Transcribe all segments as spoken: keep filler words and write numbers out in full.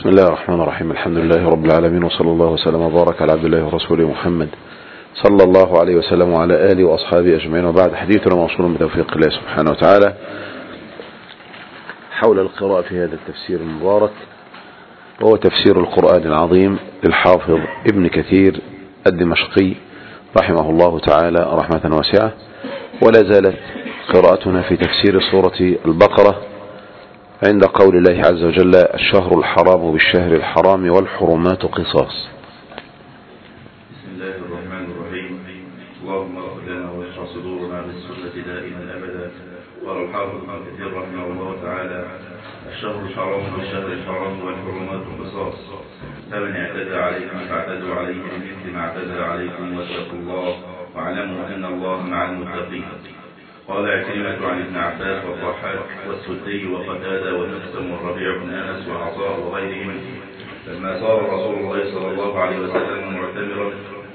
بسم الله الرحمن الرحيم. الحمد لله رب العالمين، وصلى الله وسلم وبارك على عبد الله ورسوله محمد صلى الله عليه وسلم وعلى آله وأصحابه أجمعين، وبعد. حديثنا موصول بتوفيق الله سبحانه وتعالى حول القراءة في هذا التفسير المبارك، وهو تفسير القرآن العظيم للحافظ ابن كثير الدمشقي رحمه الله تعالى رحمة واسعة. ولا زالت قراءتنا في تفسير سورة البقرة عند قول الله عز وجل: الشهر الحرام بالشهر الحرام والحرمات قصاص. بسم الله الرحمن الرحيم. اللهم اغفر لنا واشرح صدورنا بالسنة دائما أبدا. قال الحافظ ابن كثير رحمه الله تعالى: الشهر الحرام بالشهر الحرام والحرمات قصاص، فمن اعتدى عليكم فاعتدوا عليه بمثل ما اعتدى عليكم واتقوا الله واعلموا أن الله مع المتقين. قال عكرمة عن ابن عباس والضحاك والسدي وقتادة ومقسم والربيع بن أنس وعطاء وغيرهم لما صار رسول الله صلى الله عليه وسلم معتمرا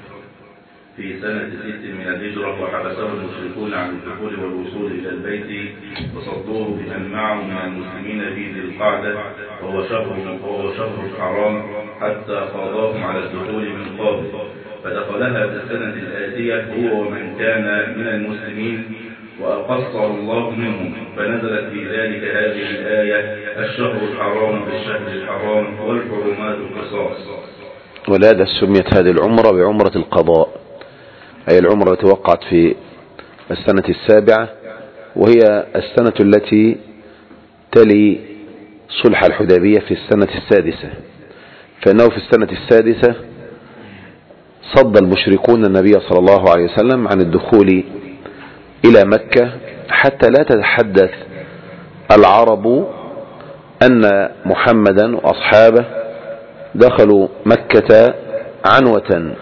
في سنة ست من الهجرة، وحبسه المشركون عن الدخول والوصول إلى البيت وصدوه بمن معه من المسلمين في ذي القعدة، وهو شهر وهو شهر الحرام، حتى قاضاهم على الدخول من قبل، فدخلها في السنة الآتية هو ومن كان من المسلمين، وأقصر الله منهم، فنزلت في ذلك هذه الآية: الشهر الحرام بالشهر الحرام والحرمات قصاص. ولهذا سميت هذه العمرة بعمرة القضاء، أي العمرة التي وقعت في السنة السابعة، وهي السنة التي تلي صلح الحديبية في السنة السادسة، فإنه في السنة السادسة صد المشركون النبي صلى الله عليه وسلم عن الدخول إلى مكة، حتى لا تتحدث العرب أن محمدا وأصحابه دخلوا مكة عنوة،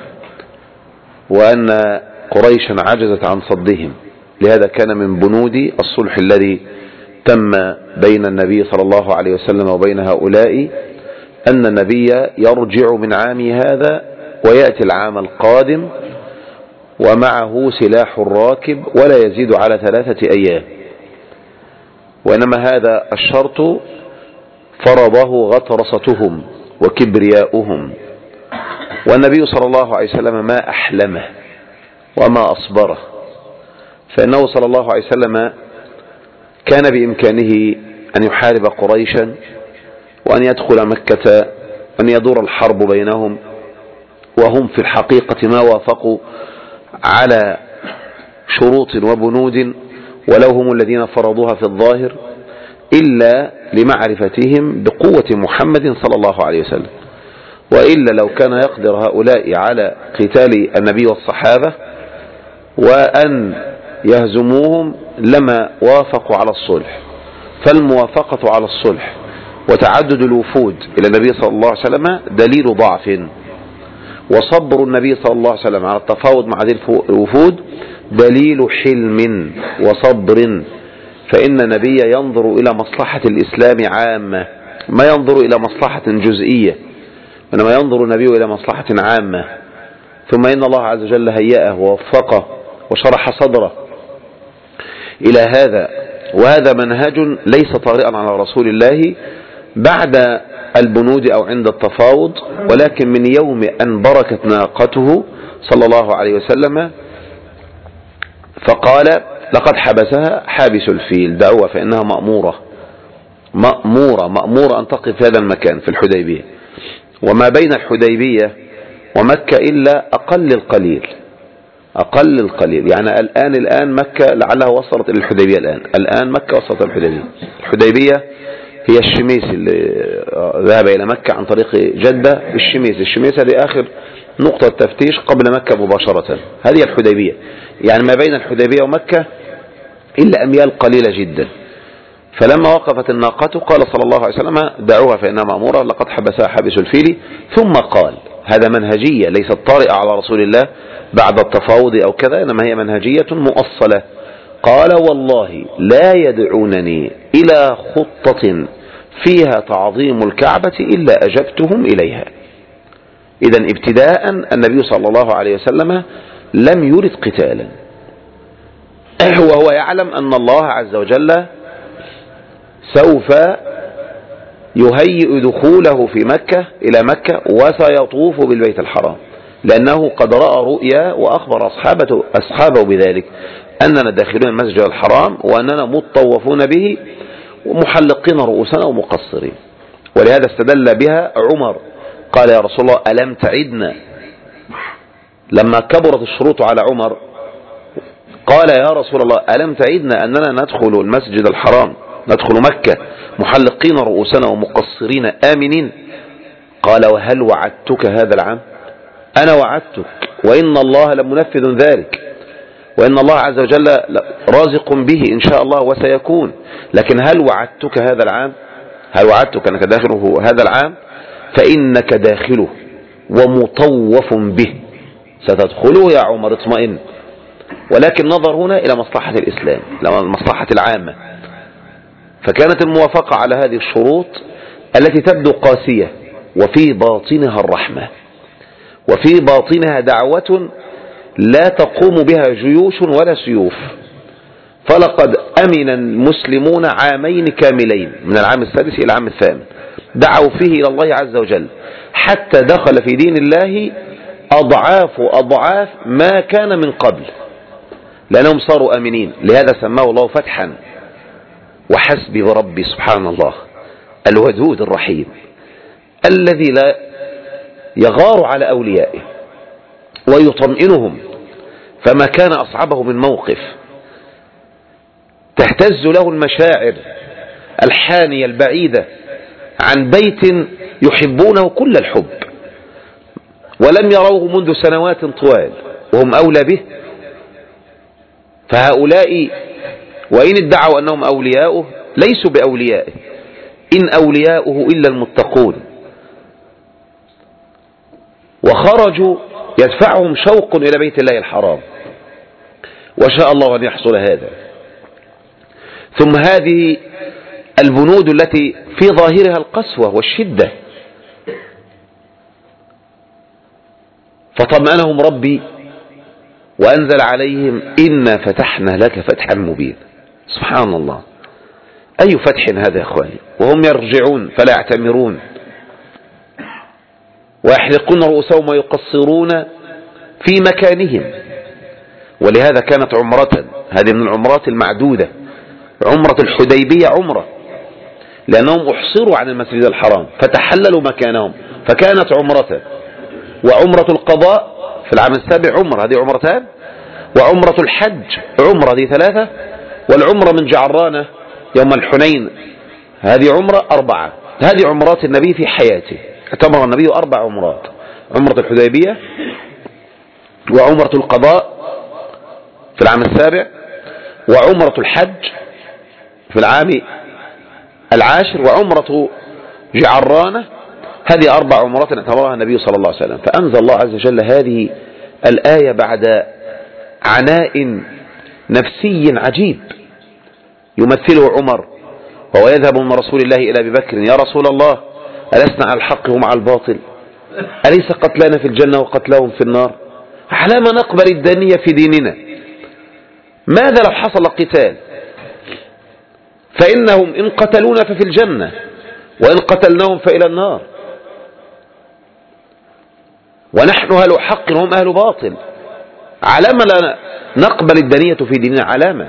وأن قريشا عجزت عن صدهم. لهذا كان من بنود الصلح الذي تم بين النبي صلى الله عليه وسلم وبين هؤلاء أن النبي يرجع من عام هذا ويأتي العام القادم ومعه سلاح الراكب ولا يزيد على ثلاثة أيام، وإنما هذا الشرط فرضه غطرستهم وكبرياؤهم. والنبي صلى الله عليه وسلم ما أحلمه وما أصبره، فإنه صلى الله عليه وسلم كان بإمكانه أن يحارب قريشا وأن يدخل مكة وأن يدور الحرب بينهم، وهم في الحقيقة ما وافقوا على شروط وبنود، ولو هم الذين فرضوها في الظاهر، إلا لمعرفتهم بقوة محمد صلى الله عليه وسلم. وإلا لو كان يقدر هؤلاء على قتال النبي والصحابة وأن يهزموهم لما وافقوا على الصلح. فالموافقة على الصلح وتعدد الوفود إلى النبي صلى الله عليه وسلم دليل ضعف، وصبر النبي صلى الله عليه وسلم على التفاوض مع هذه الوفود دليل حلم وصبر، فإن النبي ينظر إلى مصلحة الإسلام عامة، ما ينظر إلى مصلحة جزئية، وإنما ينظر النبي إلى مصلحة عامة. ثم إن الله عز وجل هيأه ووفقه وشرح صدره إلى هذا، وهذا منهج ليس طارئا على رسول الله بعد البنود أو عند التفاوض، ولكن من يوم أن بركت ناقته صلى الله عليه وسلم فقال: لقد حبسها حابس الفيل، دعوها فإنها مأمورة مأمورة مأمورة أن تقف في هذا المكان في الحديبية. وما بين الحديبية ومكة إلا أقل القليل أقل القليل يعني الآن الآن مكة لعلها وصلت إلى الحديبية، الآن الآن مكة وصلت إلى الحديبية. الحديبية هي الشميس اللي ذهب إلى مكة عن طريق جدة. الشميس الشميس هذه آخر نقطة تفتيش قبل مكة مباشرة، هذه الحديبية. يعني ما بين الحديبية ومكة إلا أميال قليلة جدا. فلما وقفت الناقة قال صلى الله عليه وسلم: دعوها فإنها مأمورة، لقد حبسها حابس الفيل. ثم قال: هذا منهجية ليست طارئة على رسول الله بعد التفاوض أو كذا، إنما هي منهجية مؤصلة. قال: والله لا يدعونني إلى خطة فيها تعظيم الكعبة إلا أجبتهم إليها. إذن ابتداء النبي صلى الله عليه وسلم لم يرد قتالا، وهو يعلم أن الله عز وجل سوف يهيئ دخوله في مكة إلى مكة وسيطوف بالبيت الحرام، لأنه قد رأى رؤيا وأخبر أصحابه, أصحابه بذلك أننا داخلون المسجد الحرام وأننا مطوفون به ومحلقين رؤوسنا ومقصرين. ولهذا استدل بها عمر قال يا رسول الله ألم تعدنا، لما كبرت الشروط على عمر قال يا رسول الله ألم تعدنا أننا ندخل المسجد الحرام ندخل مكة محلقين رؤوسنا ومقصرين آمنين؟ قال وهل وعدتك هذا العام؟ أنا وعدتك وإن الله لمنفذ ذلك، وإن الله عز وجل رازق به إن شاء الله وسيكون، لكن هل وعدتك هذا العام؟ هل وعدتك أنك داخله هذا العام؟ فإنك داخله ومطوف به، ستدخله يا عمر اطمئن. ولكن نظر هنا إلى مصلحة الإسلام، إلى المصلحة العامة، فكانت الموافقة على هذه الشروط التي تبدو قاسية وفي باطنها الرحمة وفي باطنها دعوة لا تقوم بها جيوش ولا سيوف. فلقد أمن المسلمون عامين كاملين من العام السادس إلى العام الثامن دعوا فيه إلى الله عز وجل، حتى دخل في دين الله أضعاف أضعاف ما كان من قبل، لأنهم صاروا آمنين. لهذا سماه الله فتحا. وحسبي وربي سبحان الله الودود الرحيم الذي لا يغار على أوليائه ويطمئنهم، فما كان أصعبه من موقف تهتز له المشاعر الحانية البعيدة عن بيت يحبونه كل الحب ولم يروه منذ سنوات طوال وهم أولى به. فهؤلاء وإن ادعوا أنهم أولياؤه ليسوا بأوليائه، إن أولياؤه إلا المتقون. وخرجوا يدفعهم شوق إلى بيت الله الحرام، وشاء الله أن يحصل هذا. ثم هذه البنود التي في ظاهرها القسوة والشدة، فطمأنهم ربي وأنزل عليهم إنا فتحنا لك فتحا مبينا. سبحان الله، أي فتح هذا يا أخواني؟ وهم يرجعون فلا يعتمرون ويحلقون رؤوسهم ويقصرون في مكانهم. ولهذا كانت عمرة، هذه من العمرات المعدودة، عمرة الحديبية عمرة، لأنهم أحصروا عن المسجد الحرام فتحللوا مكانهم فكانت عمرة. وعمرة القضاء في العام السابع عمرة، هذه عمرتان. وعمرة الحج عمرة، هذه ثلاثة. والعمرة من جعرانة يوم الحنين هذه عمرة أربعة. هذه عمرات النبي في حياته، اعتمر النبي أربع عمرات: عمرة الحديبية، وعمرة القضاء في العام السابع، وعمرة الحج في العام العاشر، وعمرة جعرانة. هذه أربع عمرات اعتبرها النبي صلى الله عليه وسلم. فأنزل الله عز وجل هذه الآية بعد عناء نفسي عجيب يمثله عمر وهو يذهب من رسول الله إلى أبي بكر: يا رسول الله ألسنا على الحق ومع الباطل؟ أليس قتلانا في الجنة وقتلهم في النار؟ على ما نقبل الدنية في ديننا؟ ماذا لو حصل قتال؟ فإنهم إن قتلونا ففي الجنة، وإن قتلناهم فإلى النار، ونحن أهل حق وهم أهل باطل. علامة لا نقبل الدنية في ديننا، علامة.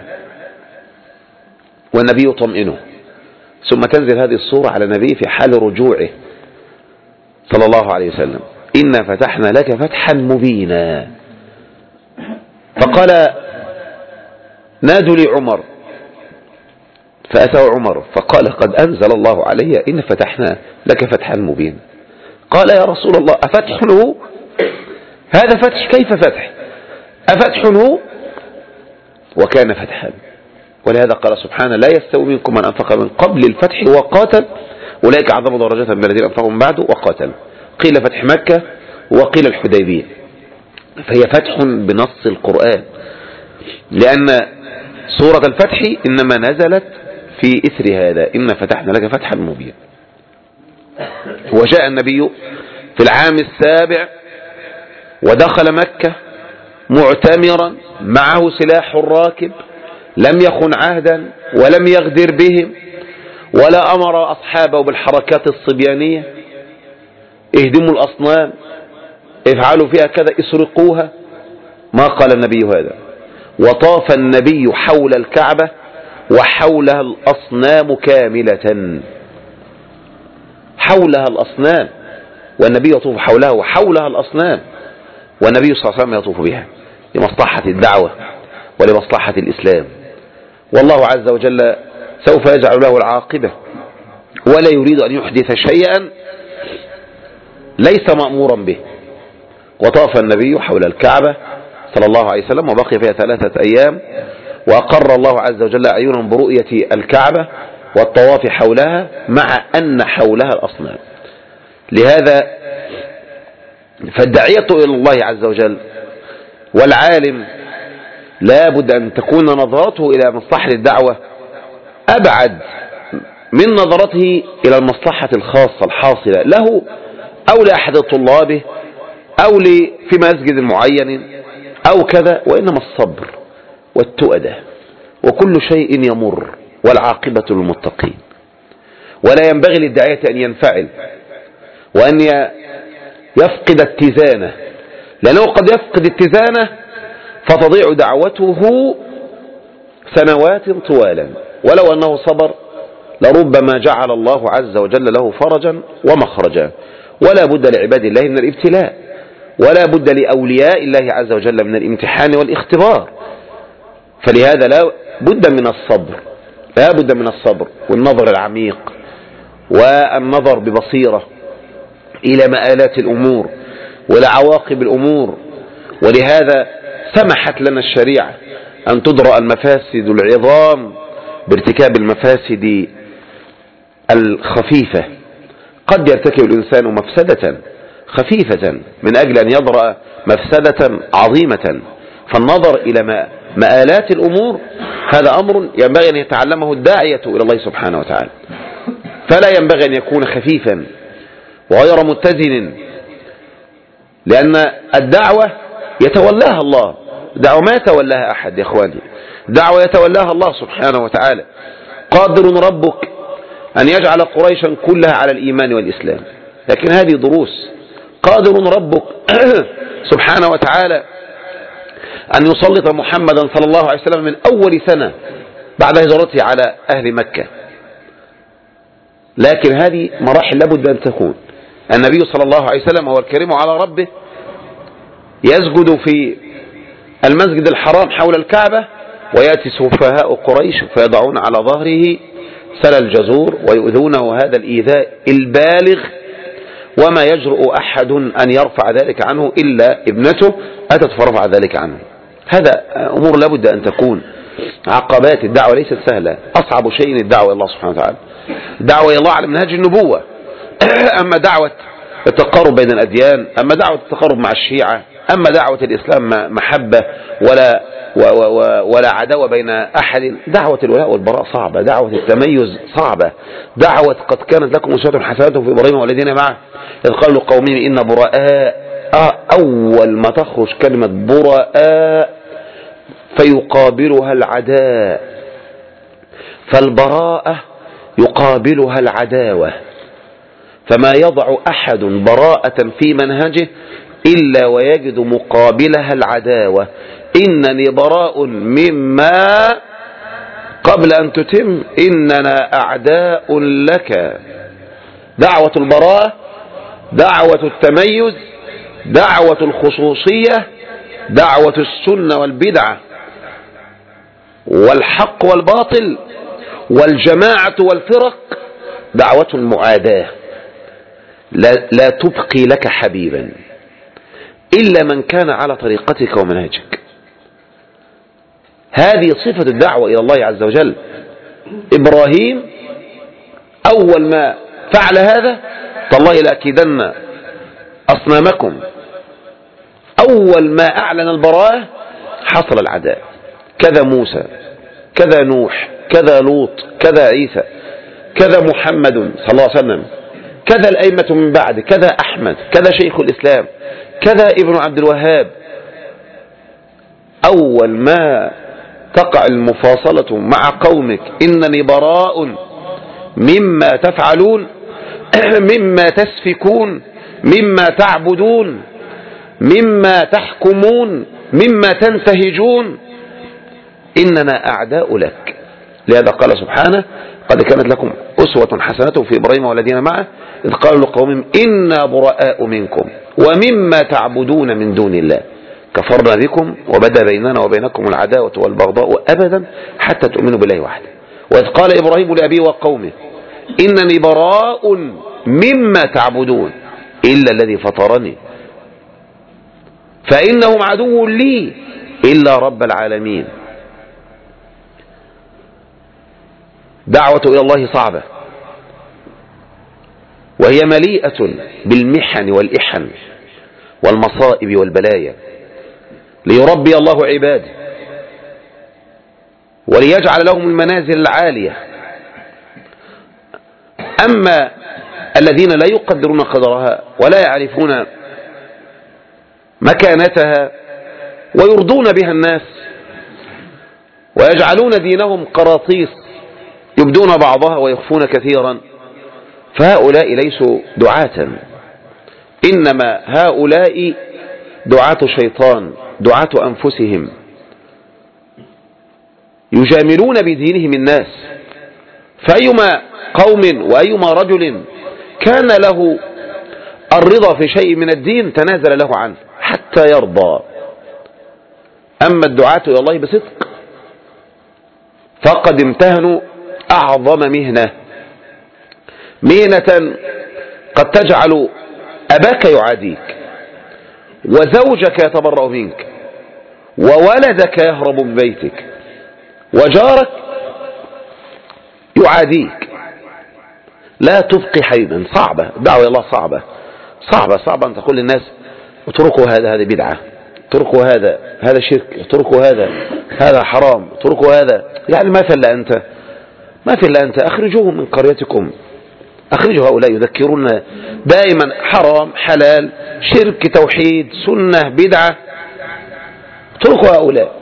والنبي يطمئنه. ثم تنزل هذه الصورة على النبي في حال رجوعه صلى الله عليه وسلم: إنا فتحنا لك فتحا مبينا. فقال: نادوا لي عمر. فأتوا عمر فقال: قد أنزل الله علي إن فتحنا لك فتحا مبينا. قال: يا رسول الله أفتح هو؟ هذا فتح؟ كيف فتح؟ أفتح هو؟ وكان فتحا. ولهذا قال سبحانه: لا يستوي منكم من أنفق من قبل الفتح وقاتل أولئك أعظم درجة من الذين أنفقوا من بعد وقاتل. قيل فتح مكة وقيل الحديبية. فهي فتح بنص القرآن، لأن سورة الفتح إنما نزلت في إثر هذا: إن فتحنا لك فتحا مبينا. وجاء النبي في العام السابع ودخل مكة معتمرا معه سلاح الراكب، لم يخن عهدا ولم يغدر بهم، ولا أمر أصحابه بالحركات الصبيانية، اهدموا الأصنام، افعلوا فيها كذا، اسرقوها. ما قال النبي هذا. وطاف النبي حول الكعبة وحولها الأصنام كاملة، حولها الأصنام، والنبي يطوف حولها وحولها الأصنام، والنبي صلى الله عليه وسلم يطوف بها لمصلحة الدعوة ولمصلحة الإسلام. والله عز وجل سوف يجعل له العاقبة، ولا يريد أن يحدث شيئا ليس مأمورا به. وطاف النبي حول الكعبة صلى الله عليه وسلم وبقي فيها ثلاثة أيام، وأقر الله عز وجل أعينهم برؤية الكعبة والطواف حولها، مع أن حولها الأصنام. لهذا فالداعية إلى الله عز وجل والعالم لا بد أن تكون نظرته إلى مصلحة الدعوة أبعد من نظرته إلى المصلحة الخاصة الحاصلة له أو لأحد طلابه أو في مسجد معين أو كذا، وإنما الصبر والتؤدة، وكل شيء يمر والعاقبة للمتقين. ولا ينبغي للداعية أن ينفعل وأن يفقد اتزانه، لأنه قد يفقد اتزانه فتضيع دعوته سنوات طوالا، ولو أنه صبر لربما جعل الله عز وجل له فرجا ومخرجا. ولا بد لعباد الله من الابتلاء، ولا بد لأولياء الله عز وجل من الامتحان والاختبار. فلهذا لا بد من الصبر، لا بد من الصبر والنظر العميق والنظر ببصيرة إلى مآلات الأمور ولعواقب الأمور. ولهذا سمحت لنا الشريعة أن تدرأ المفاسد العظام بارتكاب المفاسد الخفيفة. قد يرتكب الإنسان مفسدة خفيفة من أجل أن يدرأ مفسدة عظيمة. فالنظر إلى مآلات الأمور هذا أمر ينبغي أن يتعلمه الداعية إلى الله سبحانه وتعالى، فلا ينبغي أن يكون خفيفا وغير متزن، لأن الدعوة يتولاها الله، دعوة ما يتولاها أحد يا إخواني، دعوة يتولاها الله سبحانه وتعالى. قادر ربك أن يجعل قريشا كلها على الإيمان والإسلام، لكن هذه دروس. قادر ربك سبحانه وتعالى أن يسلط محمدا صلى الله عليه وسلم من أول سنة بعد هجرته على أهل مكة، لكن هذه مراحل لابد أن تكون. النبي صلى الله عليه وسلم هو الكريم على ربه، يسجد في المسجد الحرام حول الكعبة، ويأتي سفهاء قريش فيضعون على ظهره سل الجزور ويؤذونه هذا الإيذاء البالغ، وما يجرؤ أحد أن يرفع ذلك عنه إلا ابنته أتت فرفع ذلك عنه. هذا أمور لابد أن تكون. عقبات الدعوة ليست سهلة، أصعب شيء الدعوة إلى الله سبحانه وتعالى، الدعوة إلى الله على منهج النبوة. أما دعوة التقارب بين الأديان، أما دعوة التقارب مع الشيعة، أما دعوة الإسلام محبة ولا ولا عداوة بين أحد. دعوة الولاء والبراء صعبة، دعوة التميز صعبة، دعوة قد كانت لكم أسوة حسنة في إبراهيم والذين معه إذ قالوا لقومهم إن براء. أول ما تخرج كلمة براء فيقابلها العداء، فالبراءة يقابلها العداوة، فما يضع أحد براءة في منهجه إلا ويجد مقابلها العداوة. إنني براء مما قبل أن تتم إننا أعداء لك. دعوة البراءة، دعوة التميز، دعوة الخصوصية، دعوة السنة والبدعة والحق والباطل والجماعة والفرق، دعوة المعاداة. لا, لا تبقي لك حبيبا إلا من كان على طريقتك ومنهجك. هذه صفة الدعوة إلى الله عز وجل. إبراهيم أول ما فعل هذا تالله لأكيدن أصنامكم. أول ما أعلن البراءة حصل العداء. كذا موسى، كذا نوح، كذا لوط، كذا عيسى، كذا محمد صلى الله عليه وسلم، كذا الأئمة من بعد، كذا أحمد، كذا شيخ الإسلام، كذا ابن عبد الوهاب. أول ما تقع المفاصلة مع قومك إنني براء مما تفعلون مما تسفكون مما تعبدون مما تحكمون مما تنتهجون إننا أعداء لك. لهذا قال سبحانه قد كانت لكم أسوة حسنة في إبراهيم والذين معه إذ قالوا لقومهم إنا براء منكم ومما تعبدون من دون الله كفرنا بكم وبدا بيننا وبينكم العداوة والبغضاء أبدا حتى تؤمنوا بالله وحده. وإذ قال إبراهيم لأبيه وقومه إنني براء مما تعبدون إلا الذي فطرني فإنهم عدو لي إلا رب العالمين. دعوة إلى الله صعبة وهي مليئة بالمحن والإحن والمصائب والبلايا ليربي الله عباده وليجعل لهم المنازل العالية. أما الذين لا يقدرون قدرها ولا يعرفون مكانتها ويرضون بها الناس ويجعلون دينهم قراطيس يبدون بعضها ويخفون كثيرا فهؤلاء ليسوا دعاة، إنما هؤلاء دعاة شيطان دعاة أنفسهم يجاملون بدينهم الناس. فأيما قوم وأيما رجل كان له الرضا في شيء من الدين تنازل له عنه حتى يرضى. أما الدعاة إلى الله بصدق فقد امتهنوا أعظم مهنة، مهنة قد تجعل أباك يعاديك وزوجك يتبرأ منك وولدك يهرب من بيتك وجارك يعاديك، لا تبقي حيدا. صعبة دعوة الله، صعبة صعبة صعبة أن تقول للناس اتركوا هذا، هذا بدعة، اتركوا هذا، هذا شرك، اتركوا هذا، هذا حرام، اتركوا هذا. يعني ما في إلا أنت، ما في إلا أنت. أخرجوهم من قريتكم، أخرجوا هؤلاء يذكرون دائما حرام حلال شرك توحيد سنة بدعة، اتركوا هؤلاء.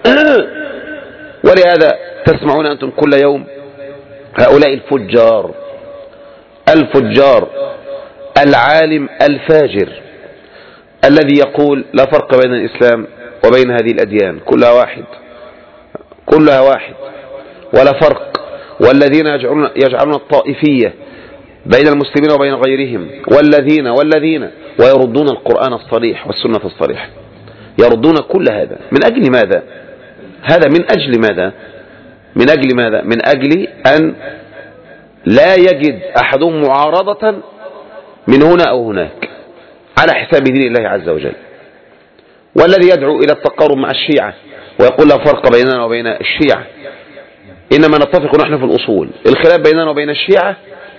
ولهذا تسمعون أنتم كل يوم هؤلاء الفجار الفجار العالم الفاجر الذي يقول لا فرق بين الإسلام وبين هذه الأديان، كلها واحد كلها واحد ولا فرق، والذين يجعلون, يجعلون الطائفية بين المسلمين وبين غيرهم، والذين والذين ويردون القرآن الصريح والسنة الصريحة، يردون كل هذا. من أجل ماذا؟ هذا من أجل ماذا؟ من أجل ماذا؟ من أجل أن لا يجد أحدهم معارضة من هنا أو هناك على حساب دين الله عز وجل. والذي يدعو إلى التقارب مع الشيعة ويقول لا فرق بيننا وبين الشيعة، إنما نتفق نحن في الأصول. الخلاف بيننا وبين الشيعة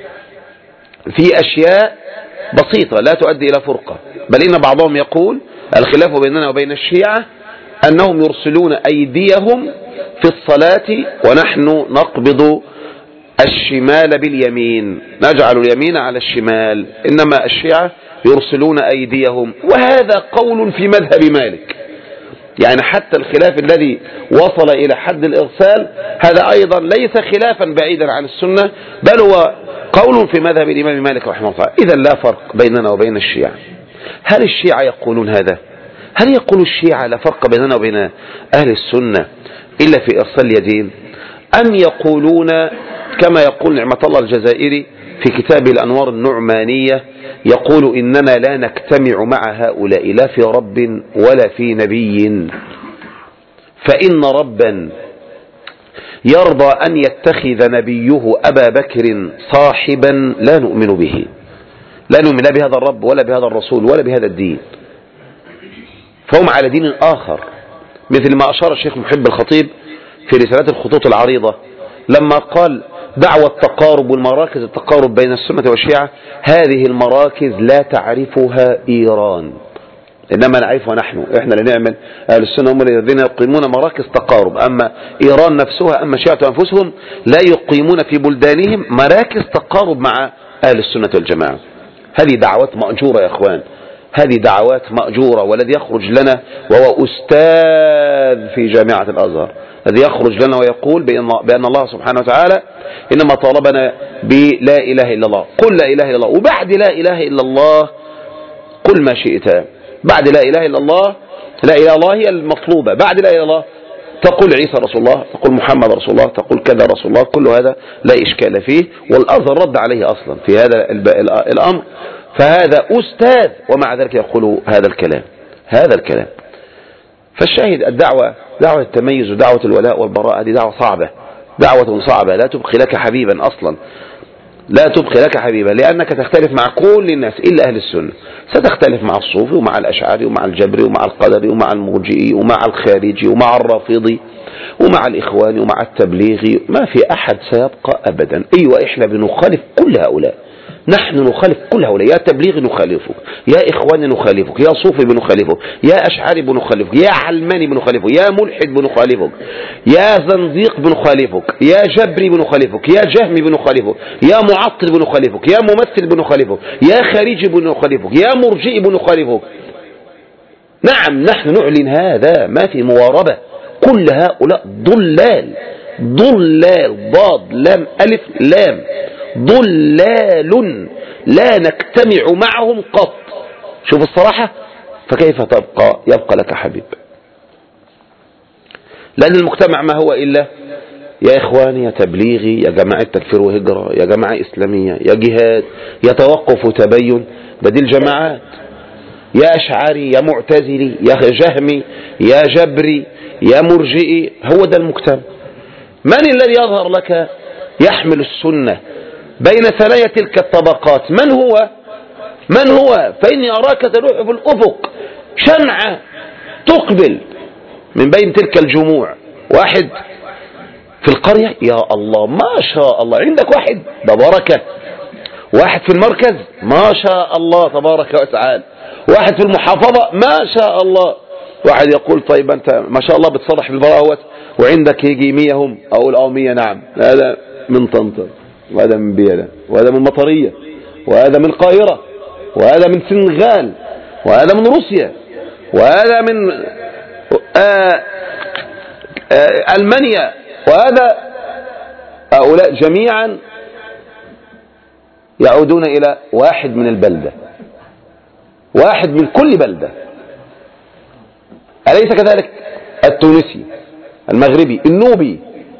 في أشياء بسيطة لا تؤدي إلى فرقة، بل إن بعضهم يقول الخلاف بيننا وبين الشيعة أنهم يرسلون أيديهم في الصلاة ونحن نقبض الشمال باليمين، نجعل اليمين على الشمال، إنما الشيعة يرسلون أيديهم. وهذا قول في مذهب مالك، يعني حتى الخلاف الذي وصل إلى حد الإرسال هذا أيضا ليس خلافا بعيدا عن السنة، بل هو قول في مذهب الإمام مالك رحمه الله. إذا لا فرق بيننا وبين الشيعة. هل الشيعة يقولون هذا؟ هل يقول الشيعة لا فرق بيننا وبين أهل السنة إلا في إرسال اليدين؟ أم يقولون كما يقول نعمة الله الجزائري في كتابه الأنوار النعمانية، يقول إننا لا نجتمع مع هؤلاء لا في رب ولا في نبي، فإن ربا يرضى أن يتخذ نبيه أبا بكر صاحبا لا نؤمن به، لا نؤمن لا بهذا الرب ولا بهذا الرسول ولا بهذا الدين، فهم على دين آخر. مثل ما أشار الشيخ محب الخطيب في رسالة الخطوط العريضة لما قال دعوة التقارب والمراكز التقارب بين السنة والشيعة، هذه المراكز لا تعرفها إيران إنما نعرفها نحن، إحنا اللي نعمل. أهل السنة هم الذين يقيمون مراكز تقارب، أما إيران نفسها أما الشيعة أنفسهم لا يقيمون في بلدانهم مراكز تقارب مع أهل السنة والجماعة. هذه دعوات مأجورة يا أخوان، هذه دعوات مأجورة. والذي يخرج لنا وهو أستاذ في جامعة الأزهر، الذي يخرج لنا ويقول بأن الله سبحانه وتعالى إنما طالبنا بلا إله إلا الله، قل لا إله إلا الله، وبعد لا إله إلا الله قل ما شئت. بعد لا إله إلا الله، لا إله إلا الله هي المطلوبة. بعد لا إله إلا الله تقول عيسى رسول الله، تقول محمد رسول الله، تقول كذا رسول الله، كل هذا لا إشكال فيه، والأزهر رد عليه أصلا في هذا الأمر. فهذا أستاذ ومع ذلك يقول هذا الكلام هذا الكلام فالشاهد الدعوة، دعوة التميز ودعوة الولاء والبراء، هذه دعوة صعبة، دعوة صعبة لا تبقي لك حبيبا أصلا، لا تبقي لك حبيبا، لأنك تختلف مع كل الناس إلا أهل السنة. ستختلف مع الصوفي ومع الأشعري ومع الجبري ومع القدري ومع المرجئي ومع الخارجي ومع الرافضي ومع الإخواني ومع التبليغي، ما في أحد سيبقى أبدا. أيوة إحنا بنخالف كل هؤلاء، نحن نخالف كل هؤلاء، يا تبليغي نخالفك، يا إخواني نخالفك، يا صوفي بنخالفك، يا أشعري بنخالفك، يا علماني بنخالفك، يا ملحد بنخالفك، يا زنديق بنخالفك، يا جبري بنخالفك، يا جهمي بنخالفك، يا معطل بنخالفك، يا ممثل بنخالفك، يا خارجي بنخالفك، يا مرجئي بنخالفك. نعم نحن نعلن هذا، ما في مواربة. كل هؤلاء ضلال ضلال ضاد لام ألف لام ضلال لا نجتمع معهم قط. شوف الصراحة. فكيف تبقى يبقى لك حبيب؟ لأن المجتمع ما هو إلا يا إخواني، يا تبليغي، يا جماعة تكفير وهجرة، يا جماعة إسلامية، يا جهاد، يا توقف وتبين، بدي الجماعات، يا أشعري، يا معتزلي، يا جهمي، يا جبري، يا مرجئي. هو ده المجتمع. من الذي يظهر لك يحمل السنة بين ثنايا تلك الطبقات؟ من هو؟ من هو؟ فإني أراك تروح في الأفق شمعة تقبل من بين تلك الجموع. واحد في القرية يا الله ما شاء الله عندك واحد، ده بركة. واحد في المركز ما شاء الله تبارك وتعالى. واحد في المحافظة ما شاء الله. واحد يقول طيب أنت ما شاء الله بتصرح بالبراءة وعندك يجي مية هم، أقول أو مية نعم، هذا من طنطا وهذا من بيلة وهذا من مطرية وهذا من القاهرة وهذا من سنغال وهذا من روسيا وهذا من آآ آآ ألمانيا، وهذا هؤلاء جميعا يعودون إلى واحد من البلدة، واحد من كل بلدة. أليس كذلك؟ التونسي، المغربي، النوبي،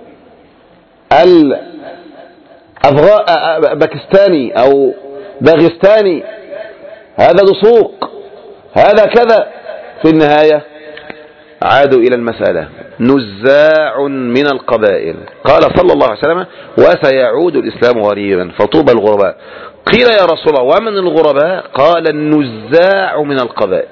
الباكستاني أو باغستاني، هذا دسوق، هذا كذا. في النهاية عادوا إلى المسألة نزاع من القبائل. قال صلى الله عليه وسلم وسيعود الإسلام غريبا فطوبى الغرباء. قيل يا رسول الله ومن الغرباء؟ قال النزاع من القبائل.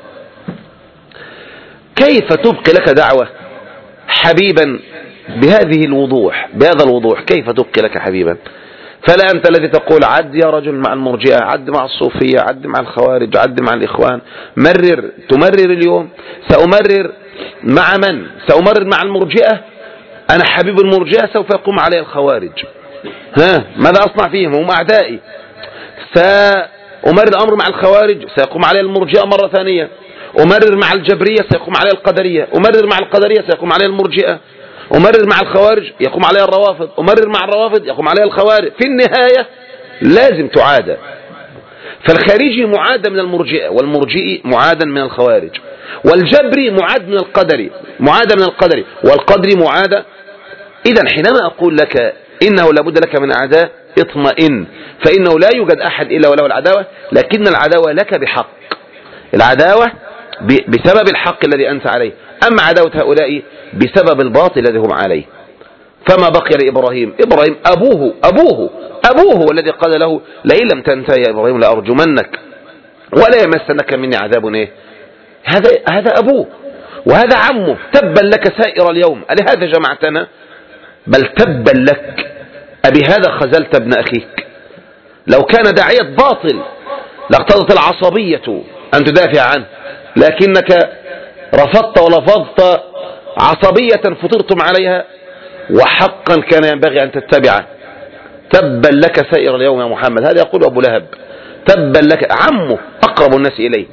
كيف تبقي لك دعوة حبيبا بهذه الوضوح، بهذا الوضوح؟ كيف تبقي لك حبيبا؟ فلا أنت الذي تقول عد يا رجل مع المرجئة، عد مع الصوفية، عد مع الخوارج، عد مع الإخوان، مرر. تمرر اليوم. سأمرر مع من؟ سأمرر مع المرجئة. أنا حبيب المرجئة سوف يقوم علي الخوارج، ها ماذا أصنع فيهم؟ هم أعدائي. سأمرر الأمر مع الخوارج، سيقوم علي المرجئة مرة ثانية. أمرر مع الجبرية سيقوم علي القدرية. أمرر مع القدرية سيقوم علي المرجئة. أمرر مع الخوارج يقوم عليها الروافض. أمرر مع الروافض يقوم عليها الخوارج. في النهاية لازم تعادى. فالخارجي معادى من المرجئة، والمرجئي معادى من الخوارج، والجبري معاد من القدري، معادى من القدري، والقدري معادى. إذا حينما أقول لك إنه لابد لك من أعداء اطمئن، فإنه لا يوجد أحد إلا وله العداوة، لكن العداوة لك بحق، العداوة بسبب الحق الذي أنت عليه، أما عداوة هؤلاء بسبب الباطل الذي هم عليه. فما بقي لإبراهيم، إبراهيم أبوه أبوه أبوه والذي قال له لئن لم تنتهي يا إبراهيم لأرجمنك ولا يمسنك مني عذاب. إيه هذا؟ هذا أبوه وهذا عمه. تبا لك سائر اليوم ألهذا جمعتنا؟ بل تبا لك أبهذا خذلت ابن أخيك. لو كان داعية باطل لاقتضت العصبية أن تدافع عنه، لكنك رفضت ولفظت عصبية فطرتم عليها، وحقا كان ينبغي أن تتبعه. تبا لك سائر اليوم يا محمد. هذا يقول أبو لهب. تبا لك، عمه أقرب الناس إليه،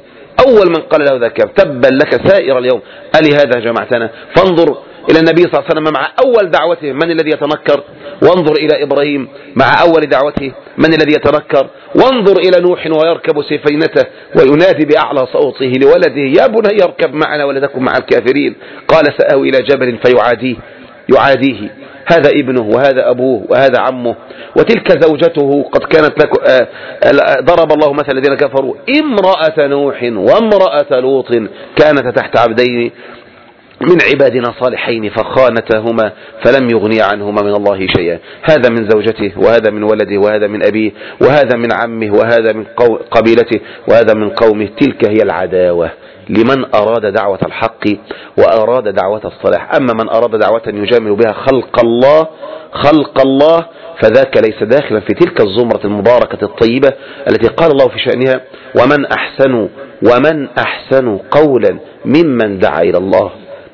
أول من قال له ذاك تبا لك سائر اليوم ألي هذا جمعتنا. فانظر إلى النبي صلى الله عليه وسلم مع أول دعوته من الذي يتنكر، وانظر إلى إبراهيم مع أول دعوته من الذي يتنكر، وانظر إلى نوح ويركب سفينته وينادي بأعلى صوته لولده يا بني اركب معنا ولا تكن مع الكافرين. قال سآوي إلى جبل فيعاديه يعاديه هذا ابنه وهذا أبوه وهذا عمه وتلك زوجته قد كانت لك. ضرب الله مثل الذين كفروا امرأة نوح وامرأة لوط كانت تحت عبدين من عبادنا صالحين فخانتهما فلم يغني عنهما من الله شيئا. هذا من زوجته وهذا من ولده وهذا من أبيه وهذا من عمه وهذا من قبيلته وهذا من قومه. تلك هي العداوة لمن أراد دعوة الحق وأراد دعوة الصلاح. أما من أراد دعوة يجامل بها خلق الله خلق الله فذاك ليس داخلا في تلك الزمرة المباركة الطيبة التي قال الله في شأنها ومن أحسن ومن أحسن قولا ممن دعا إلى الله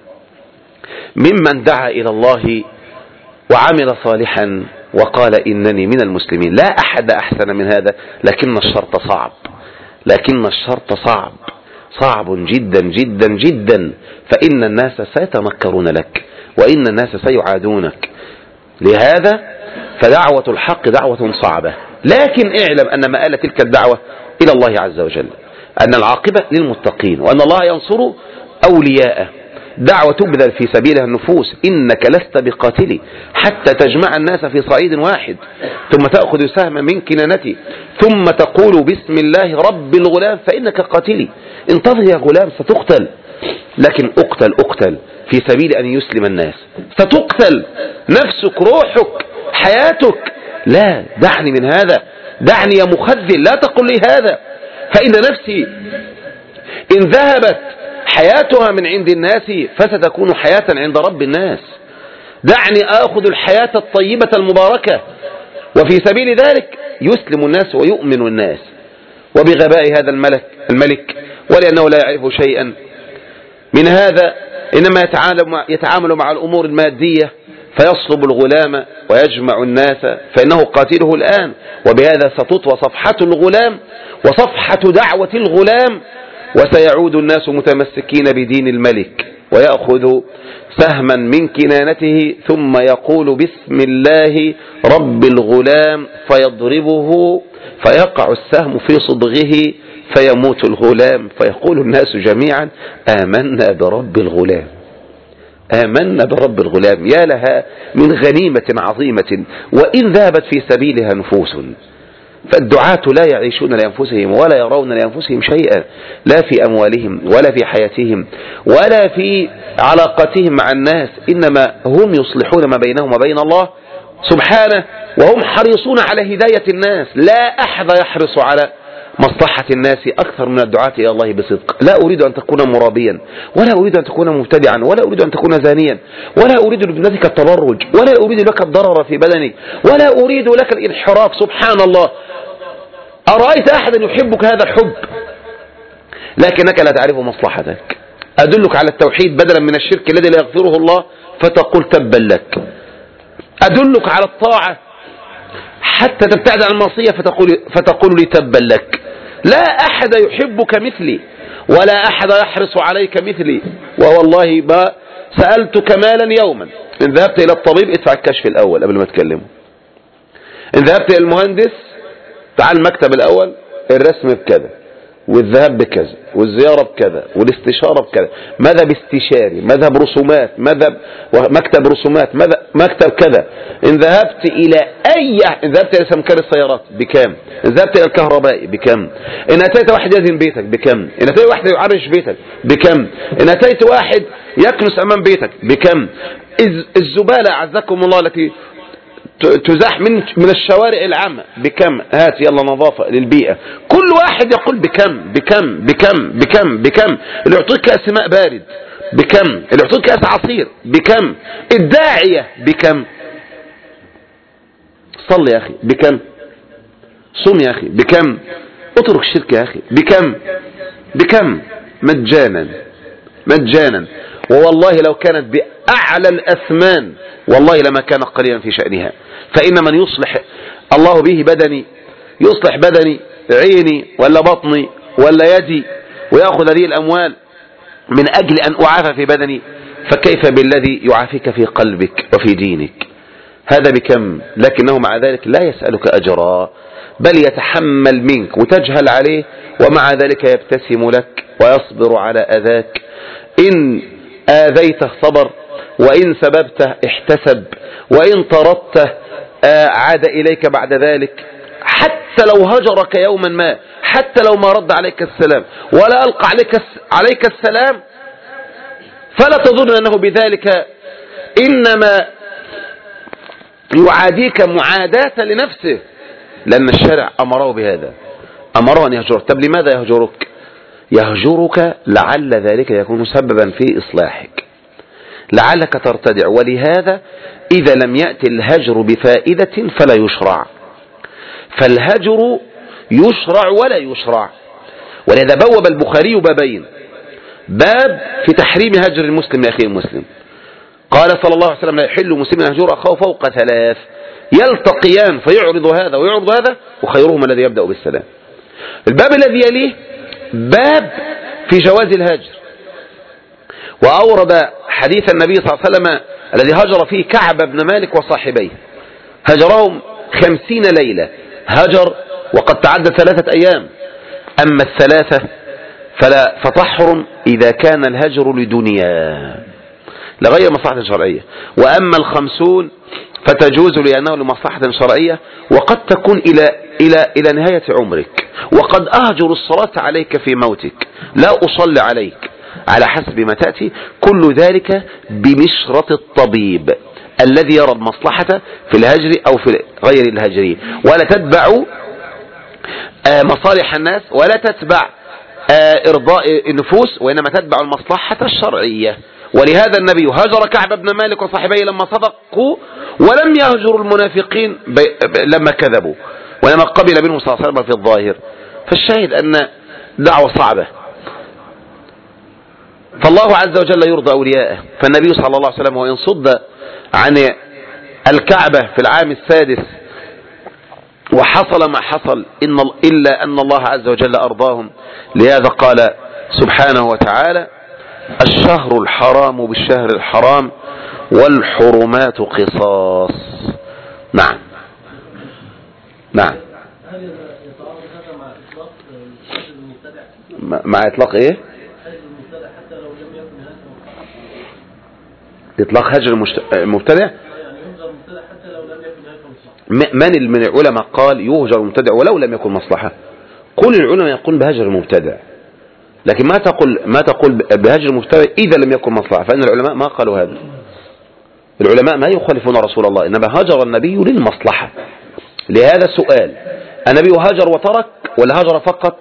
ممن دعا إلى الله وعمل صالحا وقال إنني من المسلمين. لا أحد أحسن من هذا، لكن الشرط صعب لكن الشرط صعب صعب جدا جدا جدا، فإن الناس سيتنكرون لك وإن الناس سيعادونك. لهذا فدعوة الحق دعوة صعبة، لكن اعلم أن مآل تلك الدعوة إلى الله عز وجل، أن العاقبة للمتقين وأن الله ينصر أولياءه. دعوة تبذل في سبيلها النفوس، إنك لست بقاتلي حتى تجمع الناس في صعيد واحد ثم تأخذ سهما من كنانتي ثم تقول بسم الله رب الغلام فإنك قاتلي. انتظر يا غلام ستقتل، لكن اقتل اقتل في سبيل أن يسلم الناس. ستقتل نفسك روحك حياتك. لا، دعني من هذا، دعني يا مخذل، لا تقل لي هذا، فإن نفسي إن ذهبت حياتها من عند الناس فستكون حياة عند رب الناس. دعني آخذ الحياة الطيبة المباركة، وفي سبيل ذلك يسلم الناس ويؤمن الناس. وبغباء هذا الملك الملك ولأنه لا يعرف شيئا من هذا إنما يتعامل, يتعامل مع الأمور المادية فيصلب الغلام ويجمع الناس فإنه قاتله الآن. وبهذا ستطوى صفحة الغلام وصفحة دعوة الغلام، وسيعود الناس متمسكين بدين الملك ويأخذ سهما من كنانته ثم يقول بسم الله رب الغلام فيضربه فيقع السهم في صدغه فيموت الغلام فيقول الناس جميعا آمنا برب الغلام آمنا برب الغلام. يا لها من غنيمة عظيمة وإن ذهبت في سبيلها نفوس. فالدعاة لا يعيشون لأنفسهم ولا يرون لأنفسهم شيئا، لا في أموالهم ولا في حياتهم ولا في علاقاتهم مع الناس، إنما هم يصلحون ما بينهم وبين الله سبحانه، وهم حريصون على هداية الناس. لا أحد يحرص على مصلحة الناس أكثر من الدعاة إلى الله بصدق. لا أريد أن تكون مرابيا ولا أريد أن تكون مبتدعا ولا أريد أن تكون زانيا ولا أريد لابنتك التبرج ولا أريد لك الضرر في بدنك ولا أريد لك الانحراف. سبحان الله، أرأيت أحدا يحبك هذا الحب لكنك لا تعرف مصلحتك. أدلك على التوحيد بدلا من الشرك الذي لا يغفره الله فتقول تبا لك. أدلك على الطاعة حتى تبتعد عن المعصية فتقول, فتقول لي تبا لك. لا أحد يحبك مثلي ولا أحد يحرص عليك مثلي. ووالله ما سألتك مالا يوما، إن ذهبت إلى الطبيب ادفع الكشف الأول قبل ما تكلمه، إن ذهبت إلى المهندس تعال المكتب الأول الرسم بكذا والذهاب بكذا والزيارة بكذا والاستشارة بكذا، ماذا باستشاري، ماذا برسومات، ماذا مكتب رسومات، ماذا مكتب كذا. إن ذهبت إلى أي إن ذهبت إلى سمكار السيارات بكم، إن ذهبت إلى الكهربائي بكم، إن أتيت واحد يزن بيتك بكم، إن أتيت واحد يعرش بيتك بكم، إن أتيت واحد يكنس أمام بيتك بكم. الزبالة أعزكم الله التي تزاح من من الشوارع العامة بكم، هات يلا نظافة للبيئة. كل واحد يقول بكم بكم بكم بكم بكم. اللي يعطيك كأس ماء بارد بكم، اللي يعطيك كأس عصير بكم، الداعية بكم. صل يا أخي بكم، صم يا أخي بكم، اترك الشرك يا أخي بكم بكم، مجانا مجانا. ووالله لو كانت بأعلى الأثمان والله لما كان قليلا في شأنها. فإن من يصلح الله به بدني يصلح بدني، عيني ولا بطني ولا يدي ويأخذ هذه الأموال من أجل أن أعافى في بدني، فكيف بالذي يعافيك في قلبك وفي دينك؟ هذا بكم، لكنه مع ذلك لا يسألك أجرا، بل يتحمل منك وتجهل عليه، ومع ذلك يبتسم لك ويصبر على أذاك. إن آذيته صبر، وإن سببته احتسب، وإن طردته عاد إليك بعد ذلك، حتى لو هجرك يوما ما، حتى لو ما رد عليك السلام ولا ألقى عليك عليك السلام، فلا تظن أنه بذلك إنما يعاديك معاداة لنفسه، لأن الشارع أمره بهذا، أمره أن يهجرك. طب لماذا يهجرك؟ يهجرك لعل ذلك يكون سببا في إصلاحك، لعلك ترتدع. ولهذا إذا لم يأتي الهجر بفائدة فلا يشرع، فالهجر يشرع ولا يشرع. ولهذا بوب البخاري بابين: باب في تحريم هجر المسلم لأخيه المسلم، قال صلى الله عليه وسلم: لا يحل مسلم يهجر أخاه فوق ثلاث، يلتقيان فيعرض هذا ويعرض هذا، وخيرهما الذي يبدأ بالسلام. الباب الذي يليه باب في جواز الهجر، وأورد حديث النبي صلى الله عليه وسلم الذي هجر فيه كعب بن مالك وصاحبيه، هجرهم خمسين ليلة، هجر وقد تعدى ثلاثة أيام. أما الثلاثة فلا فتحرم إذا كان الهجر لدنيا لغير مصلحة شرعية، وأما الخمسون فتجوز لأنه لمصلحة شرعية، وقد تكون إلى إلى إلى نهاية عمرك، وقد أهجر الصلاة عليك في موتك، لا أصلي عليك، على حسب ما تأتي. كل ذلك بمشرط الطبيب الذي يرى المصلحة في الهجر أو في غير الهجر، ولا تتبع مصالح الناس ولا تتبع إرضاء النفوس، وإنما تتبع المصلحة الشرعية. ولهذا النبي هجر كعب بن مالك وصاحبيه لما صدقوا، ولم يهجر المنافقين لما كذبوا، ولما قبل منهم صلى الله عليه وسلم في الظاهر. فالشاهد أن دعوة صعبة، فالله عز وجل يرضى أولياءه. فالنبي صلى الله عليه وسلم وإن صد عن الكعبة في العام السادس وحصل ما حصل إن إلا أن الله عز وجل أرضاهم. لهذا قال سبحانه وتعالى: الشهر الحرام بالشهر الحرام والحرمات قصاص. نعم نعم. هل يتعارض هذا مع إطلاق الهجر المبتدع؟ مع إطلاق إيه؟ هجر المبتدع حتى لو لم يكن هجر مصلحة. إطلاق هجر المبتدع؟ يعني يهجر المبتدع حتى لو لم يكن هجر مصلحة. من من العلماء قال يهجر المبتدع ولو لم يكن مصلحة؟ كل العلماء يقول بهجر المبتدع، لكن ما تقول ما تقول بهجر المبتدع إذا لم يكن مصلحة، فإن العلماء ما قالوا هذا. العلماء ما يخالفون رسول الله، إنما هجر النبي للمصلحة. لهذا السؤال: النبي هجر وترك ولا هجر فقط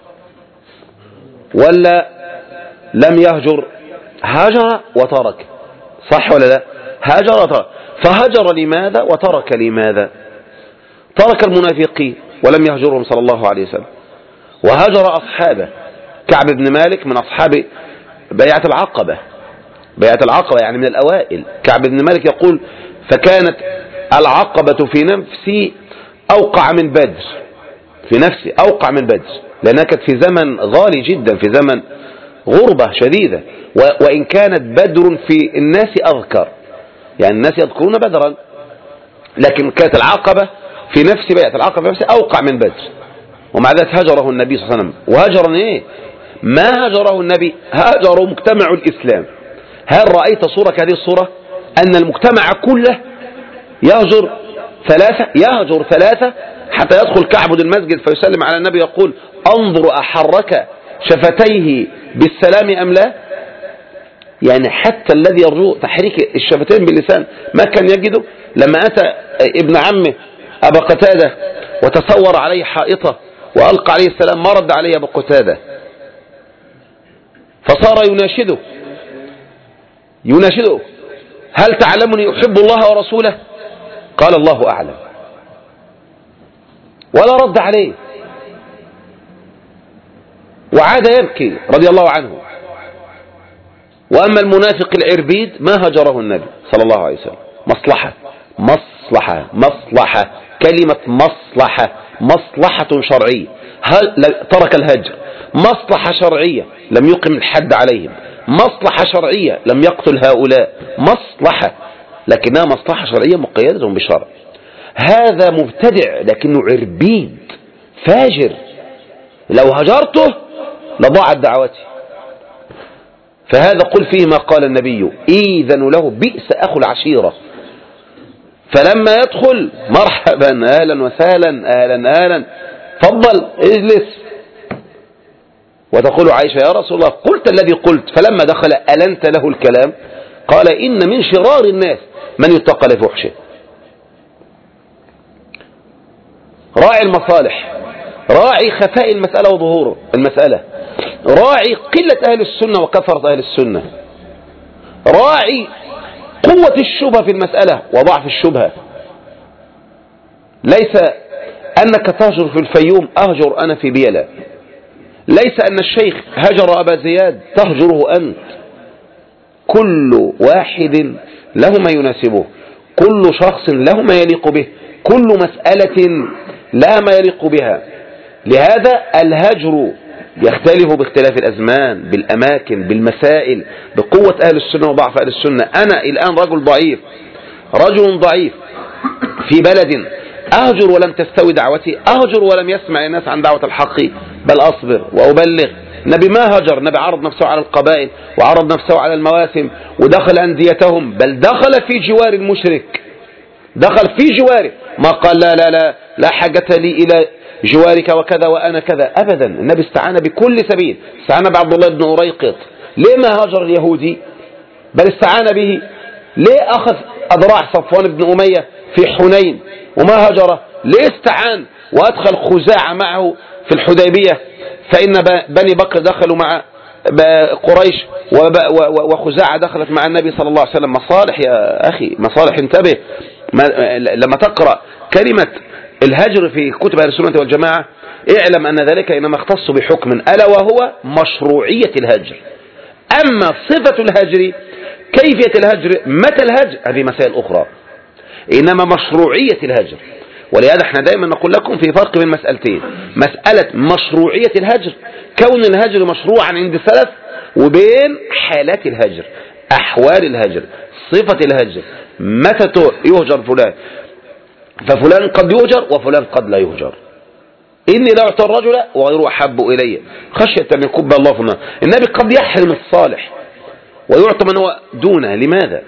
ولا لم يهجر؟ هجر وترك، صح ولا لا؟ هجر وترك. فهجر لماذا وترك لماذا؟ ترك المنافقين ولم يهجرهم صلى الله عليه وسلم، وهجر أصحابه. كعب بن مالك من أصحاب بيعة العقبة، بيعة العقبة يعني من الأوائل. كعب بن مالك يقول: فكانت العقبة في نفسي أوقع من بدر، في نفسي أوقع من بدر، لأنها كانت في زمن غالي جدا، في زمن غربة شديدة، وإن كانت بدر في الناس أذكر، يعني الناس يذكرون بدرا، لكن كانت العقبة في نفس بيعة العقبة في نفسي أوقع من بدر. ومع ذلك هجره النبي صلى الله عليه وسلم. وهجر إيه؟ ما هجره النبي، هجره مجتمع الإسلام. هل رأيت صورة كهذه الصورة أن المجتمع كله يهجر ثلاثة يهجر ثلاثة حتى يدخل كعب المسجد فيسلم على النبي يقول: انظر أحرك شفتيه بالسلام أم لا؟ يعني حتى الذي يرجو تحريك الشفتين باللسان ما كان يجده. لما أتى ابن عمه أبا قتادة وتصور عليه حائطة وألقى عليه السلام ما رد عليه أبا قتادة، فصار يناشده يناشده هل تعلمني أحب الله ورسوله؟ قال: الله أعلم، ولا رد عليه، وعاد يبكي رضي الله عنه. وأما المنافق العربيد ما هجره النبي صلى الله عليه وسلم. مصلحة مصلحة مصلحة، كلمة مصلحة مصلحة شرعية ترك الهجر، مصلحة شرعية لم يقم الحد عليهم، مصلحة شرعية لم يقتل هؤلاء، مصلحة لكنها مصلحة شرعية مقيدة بشرع. هذا مبتدع لكنه عربيد فاجر، لو هجرته لضاعت دعوتي. فهذا قل فيه ما قال النبي إذن له بئس أخو العشيرة. فلما يدخل مرحبا أهلا وسهلا أهلا أهلا فضل اجلس. وتقول عائشة يا رسول الله قلت الذي قلت، فلما دخل ألنت له الكلام؟ قال إن من شرار الناس من يتقى لفحشه. راعي المصالح، راعي خفاء المسألة وظهور المسألة، راعي قلة أهل السنة وكثرة أهل السنة، راعي قوة الشبهة في المسألة وضعف الشبهة. ليس أنك تهجر في الفيوم أهجر أنا في بيلا، ليس أن الشيخ هجر أبا زياد تهجره أنت. كل واحد له ما يناسبه، كل شخص له ما يليق به، كل مسألة لا ما يليق بها. لهذا الهجر يختلف باختلاف الأزمان، بالأماكن، بالمسائل، بقوة أهل السنة وضعف أهل السنة. أنا الآن رجل ضعيف، رجل ضعيف في بلد، أهجر ولم تستوي دعوتي، أهجر ولم يسمع الناس عن دعوة الحق، بل أصبر وأبلغ. النبي ما هجر، النبي عرض نفسه على القبائل وعرض نفسه على المواسم ودخل أنديتهم، بل دخل في جوار المشرك، دخل في جواره، ما قال لا لا لا لا حاجة لي إلى جوارك وكذا وأنا كذا أبدا. النبي استعان بكل سبيل، استعان بعبد الله بن أريقط. ليه ما هاجر اليهودي بل استعان به؟ ليه أخذ أذراع صفوان بن أمية في حنين وما هاجره؟ ليه استعان وأدخل خزاعة معه في الحديبية؟ فإن بني بكر دخلوا مع قريش وخزاعة دخلت مع النبي صلى الله عليه وسلم. مصالح يا أخي، مصالح. انتبه لما تقرأ كلمة الهجر في كتب أهل السنة والجماعة اعلم أن ذلك إنما اختص بحكم ألا وهو مشروعية الهجر. أما صفة الهجر، كيفية الهجر، متى الهجر، هذه مسائل أخرى، إنما مشروعية الهجر. ولهذا احنا دائما نقول لكم في فرق بين مسألتين: مسألة مشروعية الهجر، كون الهجر مشروعا عند السلف، وبين حالات الهجر، أحوال الهجر، صفة الهجر، متى يهجر فلان، ففلان قد يهجر وفلان قد لا يهجر. إني لا أعطى الرجل وغيره أحب إلي خشية أن يكب الله في النار. النبي قد يحرم الصالح ويعطى من هو دونه. لماذا؟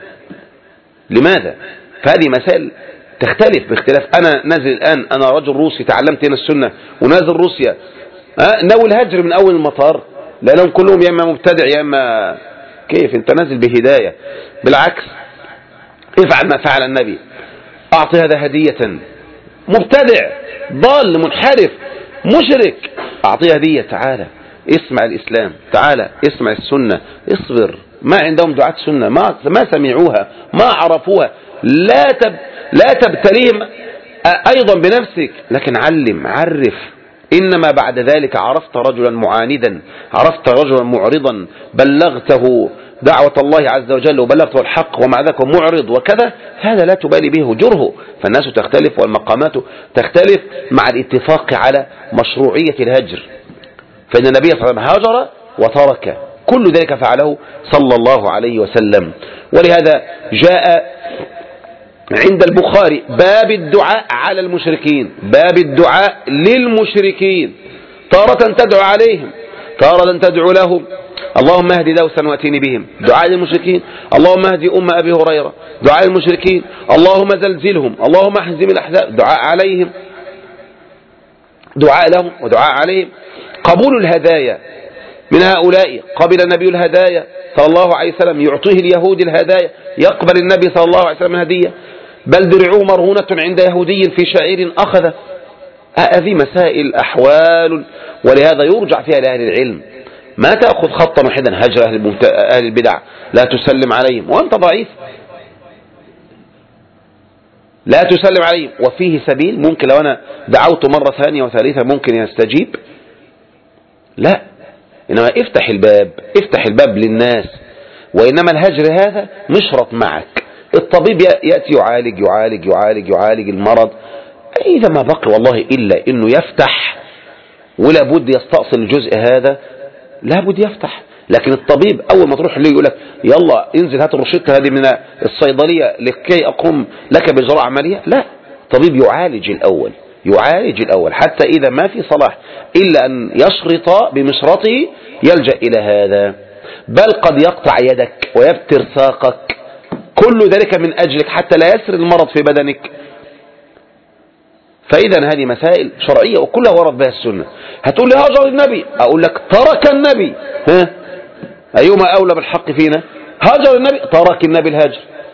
لماذا؟ فهذه مسائل تختلف باختلاف. أنا نازل الآن، أنا رجل روسي تعلمت هنا السنة ونازل روسيا، أه؟ ناوي الهجر من أول المطار، لأنهم كلهم يا إما مبتدع يا إما كيف. أنت نازل بهداية، بالعكس افعل ما فعل النبي، أعطي هذا هدية. مبتدع ضال منحرف مشرك، أعطيه هدية، تعالى اسمع الإسلام، تعالى اسمع السنة، اصبر. ما عندهم دعاة سنة، ما ما سمعوها، ما عرفوها. لا تب لا تبتليهم أيضا بنفسك، لكن علم، عرف. إنما بعد ذلك عرفت رجلا معاندا، عرفت رجلا معرضا، بلغته دعوة الله عز وجل وبلغته الحق ومع ذلك معرض وكذا، هذا لا تبالي به، جره. فالناس تختلف والمقامات تختلف مع الاتفاق على مشروعية الهجر. فإن النبي صلى الله عليه وسلم هاجر وترك، كل ذلك فعله صلى الله عليه وسلم. ولهذا جاء عند البخاري باب الدعاء على المشركين، باب الدعاء للمشركين، تارة تدعو عليهم، تارة تدعو لهم، اللهم اهدي دوسا واتيني بهم، دعاء للمشركين. اللهم اهدي أم أبي هريرة، دعاء للمشركين. اللهم زلزلهم، اللهم احزم الأحزاب، دعاء عليهم، دعاء لهم ودعاء عليهم. قبول الهدايا من هؤلاء، قبل النبي الهدايا صلى الله عليه وسلم، يعطيه اليهود الهدايا، يقبل النبي صلى الله عليه وسلم هدية، بل درعوه مرهونة عند يهودي في شعير أخذ. هذه مسائل أحوال، ولهذا يرجع فيها لأهل العلم. ما تأخذ خطا واحدا هجر أهل البدع، لا تسلم عليهم وأنت ضعيف، لا تسلم عليهم. وفيه سبيل، ممكن لو أنا دعوت مرة ثانية وثالثة ممكن يستجيب، لا، إنما افتح الباب، افتح الباب للناس. وإنما الهجر هذا مشرط معك. الطبيب يأتي يعالج يعالج يعالج يعالج المرض، إذا ما بقي والله إلا إنه يفتح ولا بد يستأصل الجزء هذا، لا بد يفتح. لكن الطبيب أول ما تروح ليه يقول لك يلا انزل هات الروشتة هذه من الصيدلية لكي أقوم لك بإجراء عملية، لا، الطبيب يعالج الأول، يعالج الأول حتى إذا ما في صلاح إلا أن يشرط بمشرطه يلجأ إلى هذا. بل قد يقطع يدك ويبتر ساقك، كل ذلك من أجلك حتى لا يسر المرض في بدنك. فإذا هذه مسائل شرعية وكلها ورد بها السنة. هتقول لي هاجر النبي، أقول لك ترك النبي، ها أيما أولى بالحق فينا؟ هاجر النبي، ترك النبي الهاجر.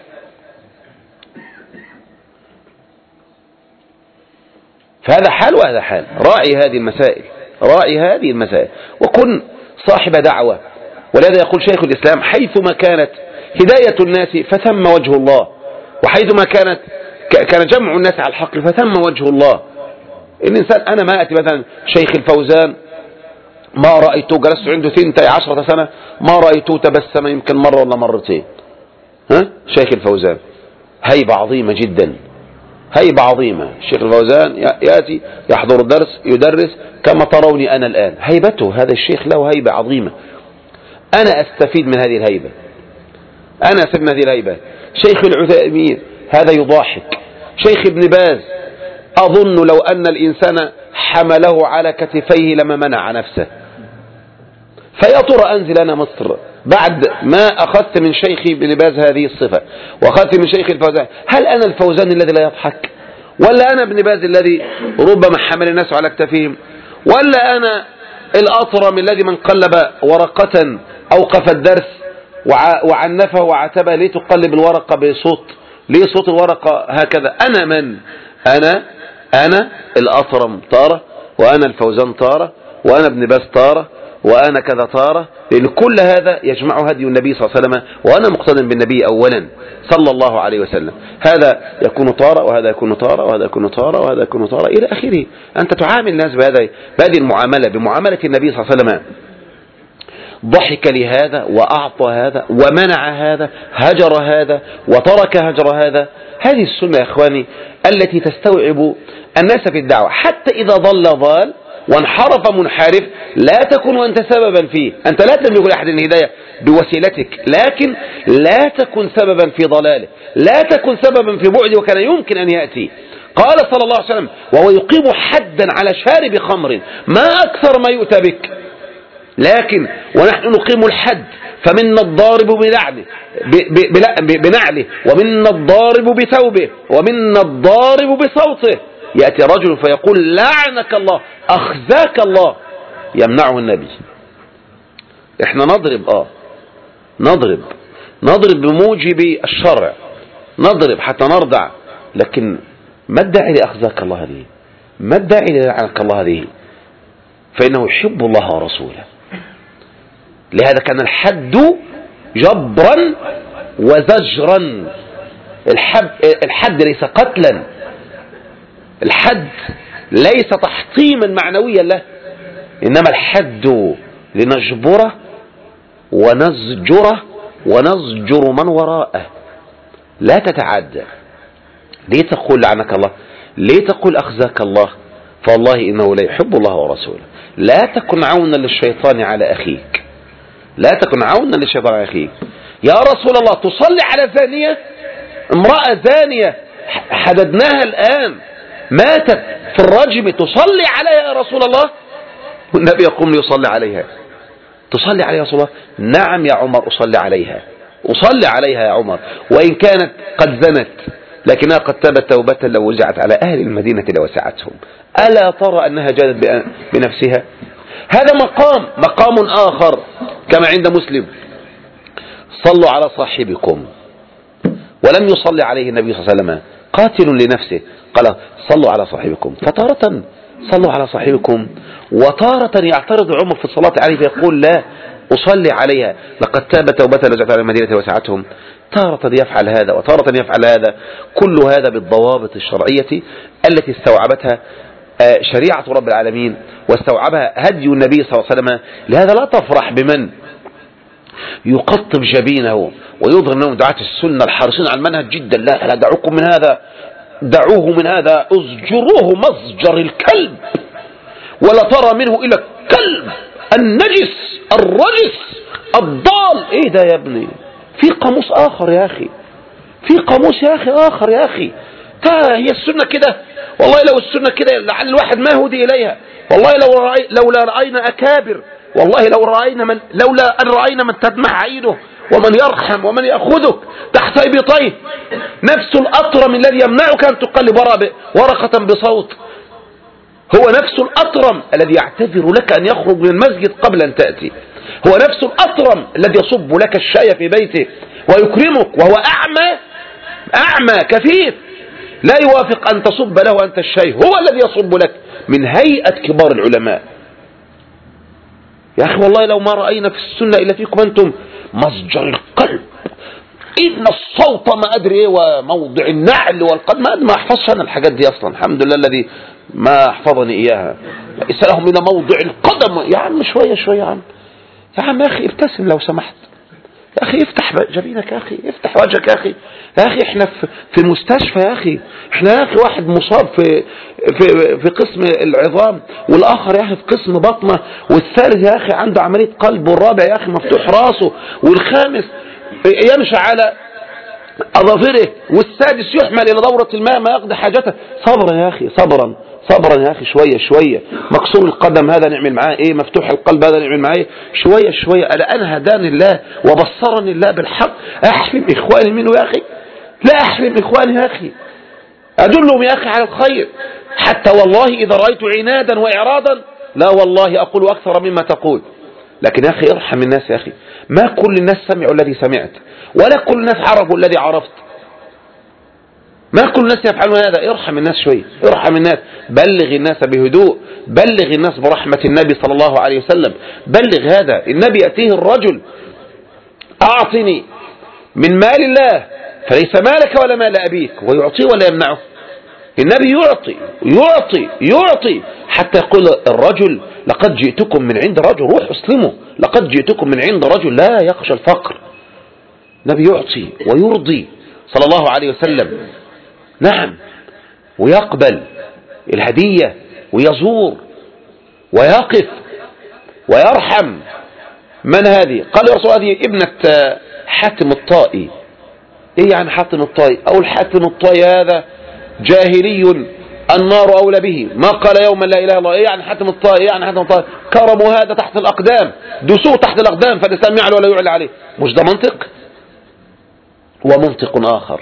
فهذا حال وهذا حال. راعي هذه المسائل، راعي هذه المسائل وكن صاحب دعوة. ولهذا يقول شيخ الإسلام حيثما كانت هداية الناس فثم وجه الله، وحيثما كانت كان جمع الناس على الحق فثم وجه الله. الإنسان أنا ما أتي مثلا شيخ الفوزان ما رأيته، جلست عنده ثنتي عشرة سنة ما رأيته تبسم يمكن مرة ولا مرتين. ها شيخ الفوزان هيبة عظيمة جدا، هيبة عظيمة. الشيخ الفوزان يأتي يحضر الدرس يدرس كما تروني أنا الآن، هيبته هذا الشيخ له هيبة عظيمة. أنا أستفيد من هذه الهيبة، أنا أستفيد من هذه الهيبة. شيخ العثيمين هذا يضاحك. شيخ ابن باز أظن لو أن الإنسان حمله على كتفيه لما منع نفسه. فيا ترى أنزل أنا مصر بعد ما أخذت من شيخي ابن باز هذه الصفة وأخذت من شيخ الفوزان، هل أنا الفوزان الذي لا يضحك؟ ولا أنا ابن باز الذي ربما حمل الناس على كتفهم؟ ولا أنا الأطرم الذي من قلب ورقة أوقف الدرس وعنفه وعتبه ليه تقلب الورقة بصوت، ليه صوت الورقة هكذا؟ أنا من؟ أنا أنا الأطرم طارة، وأنا الفوزان طارة، وأنا ابن باز طارة، وأنا كذا طارة. لأن كل هذا يجمع هدي النبي صلى الله عليه وسلم، وأنا مقتدى بالنبي أولا صلى الله عليه وسلم. هذا يكون طارة وهذا يكون طارة وهذا يكون طارة وهذا يكون طارة إلى آخره. أنت تعامل الناس بهذه بهذه المعاملة، بمعاملة النبي صلى الله عليه وسلم. ضحك لهذا وأعطى هذا ومنع هذا، هجر هذا وترك هجر هذا. هذه السنة يا إخواني التي تستوعب الناس في الدعوة. حتى إذا ضل ضال وانحرف منحرف لا تكن وأنت سببا فيه. أنت لا تملك لأحد الهداية بوسيلتك، لكن لا تكن سببا في ضلاله، لا تكن سببا في بعده وكان يمكن أن يأتي. قال صلى الله عليه وسلم وهو يقيم حدا على شارب خمر ما أكثر ما يؤتى بك، لكن ونحن نقيم الحد فمنا الضارب بنعله بنعله ومنا الضارب بثوبه ومنا الضارب بصوته. يأتي رجل فيقول لعنك الله أخزاك الله، يمنعه النبي. احنا نضرب اه نضرب نضرب بموجب الشرع، نضرب حتى نرضع، لكن ما الداعي لأخزاك الله هذه؟ ما الداعي للعنك الله هذه؟ فإنه يحب الله ورسوله. لهذا كان الحد جبرا وزجرا. الحد, الحد ليس قتلا، الحد ليس تحطيما معنويا له، إنما الحد لنجبره ونزجره ونزجر من وراءه. لا تتعدى. ليه تقول لعنك الله؟ ليه تقول أخزاك الله؟ فالله إنه لا يحب الله ورسوله. لا تكن عونا للشيطان على أخيك، لا تكن عونا للشيطان على أخيك. يا رسول الله تصلي على زانية، امرأة زانية حددناها الآن ماتت في الرجم، تصلي عليها يا رسول الله؟ والنبي يقوم ليصلي عليها. تصلي عليها يا رسول الله؟ نعم يا عمر أصلي عليها، أصلي عليها يا عمر، وإن كانت قد زنت لكنها قد تابت توبة لو وزعت على أهل المدينة لوسعتهم. ألا ترى أنها جادت بنفسها؟ هذا مقام مقام آخر كما عند مسلم صلوا على صاحبكم، ولم يصلي عليه النبي صلى الله عليه وسلم قاتل لنفسه، قال صلوا على صاحبكم. فتارة صلوا على صاحبكم وتارة يعترض عمر في الصلاة عليه فيقول لا أصلي عليها لقد تاب توبة لوزعت على المدينة وسعتهم. تارة يفعل هذا وتارة يفعل هذا، كل هذا بالضوابط الشرعية التي استوعبتها شريعة رب العالمين واستوعبها هدي النبي صلى الله عليه وسلم. لهذا لا تفرح بمن يقطب جبينه ويظهر أنهم دعاة السنة الحارسين على المنهج جدا، لا لا دعوكم من هذا. دعوه من هذا، ازجروه مزجر الكلب، ولا ترى منه إلى الكلب النجس الرجس الضال. ايه ده يا ابني؟ في قاموس آخر يا أخي، في قاموس يا أخي آخر يا أخي. هي السنة كده والله، لو السنة كده لعل الواحد ما هدي إليها. والله لو رأي لولا رأينا أكابر، والله لو رأينا من لولا أن رأينا من تدمع عينه ومن يرحم ومن يأخذك تحت إبطيه، نفس الأطرم الذي يمنعك أن تقلب ورقة بصوت، هو نفس الأطرم الذي يعتذر لك أن يخرج من المسجد قبل أن تأتي، هو نفس الأطرم الذي يصب لك الشاي في بيته ويكرمك وهو أعمى أعمى كفيف لا يوافق أن تصب له أنت الشاي، هو الذي يصب لك من هيئة كبار العلماء. يا أخي والله لو ما رأينا في السنة إلا فيكم أنتم مزجر القلب، إن الصوت ما أدري إيه وموضع النعل والقدم، ما ما أحفظش أنا الحاجات دي أصلا، الحمد لله الذي ما أحفظني إياها. ليس لهم إلى موضع القدم. يا عم شوية شوية يا عم، يا عم يا أخي ابتسم لو سمحت، يا أخي افتح جبينك يا أخي، افتح وجهك يا أخي، يا أخي احنا في في المستشفى يا أخي، احنا يا أخي واحد مصاب في في في قسم العظام، والآخر يا أخي في قسم بطنه، والثالث يا أخي عنده عملية قلب، والرابع يا أخي مفتوح راسه، والخامس يمشي على أظافره، والسادس يحمل إلى دورة الماء ما يقضي حاجته. صبرا يا أخي، صبرا صبرا يا أخي، شوية شوية. مكسور القدم هذا نعمل معاه إيه؟ مفتوح القلب هذا نعمل معاه إيه؟ شوية شوية. ألا أنا هداني الله وبصرني الله بالحق، أحلم إخواني منه يا أخي، لا أحلم إخواني يا أخي، أدلهم يا أخي على الخير، حتى والله إذا رأيت عنادا وإعراضا لا والله أقول أكثر مما تقول. لكن يا أخي ارحم الناس يا أخي، ما كل الناس سمعوا الذي سمعت، ولا كل الناس عرفوا الذي عرفت، ما كل الناس يفعلون هذا. ارحم الناس شوية، ارحم الناس، بلغ الناس بهدوء، بلغ الناس برحمة النبي صلى الله عليه وسلم، بلغ هذا. النبي يأتيه الرجل أعطني من مال الله فليس مالك ولا مال أبيك، ويعطيه ولا يمنعه. النبي يعطي يعطي يعطي حتى يقول الرجل لقد جئتكم من عند رجل، روح اسلموا، لقد جئتكم من عند رجل لا يخشى الفقر. النبي يعطي ويرضي صلى الله عليه وسلم، نعم، ويقبل الهدية ويزور ويقف ويرحم. من هذه؟ قال يا رسول هذه ابنة حاتم الطائي. ايه يعني حاتم الطائي؟ او الحاتم الطائي هذا جاهلي النار أولى به، ما قال يوما لا إله إلا الله. ايه يعني حاتم الطائي؟ ايه يعني حاتم الطائي؟ كرموا هذا تحت الأقدام، دوسوه تحت الأقدام فالإسلام يعلى ولا يعلى عليه. مش ده منطق؟ ومنطق آخر،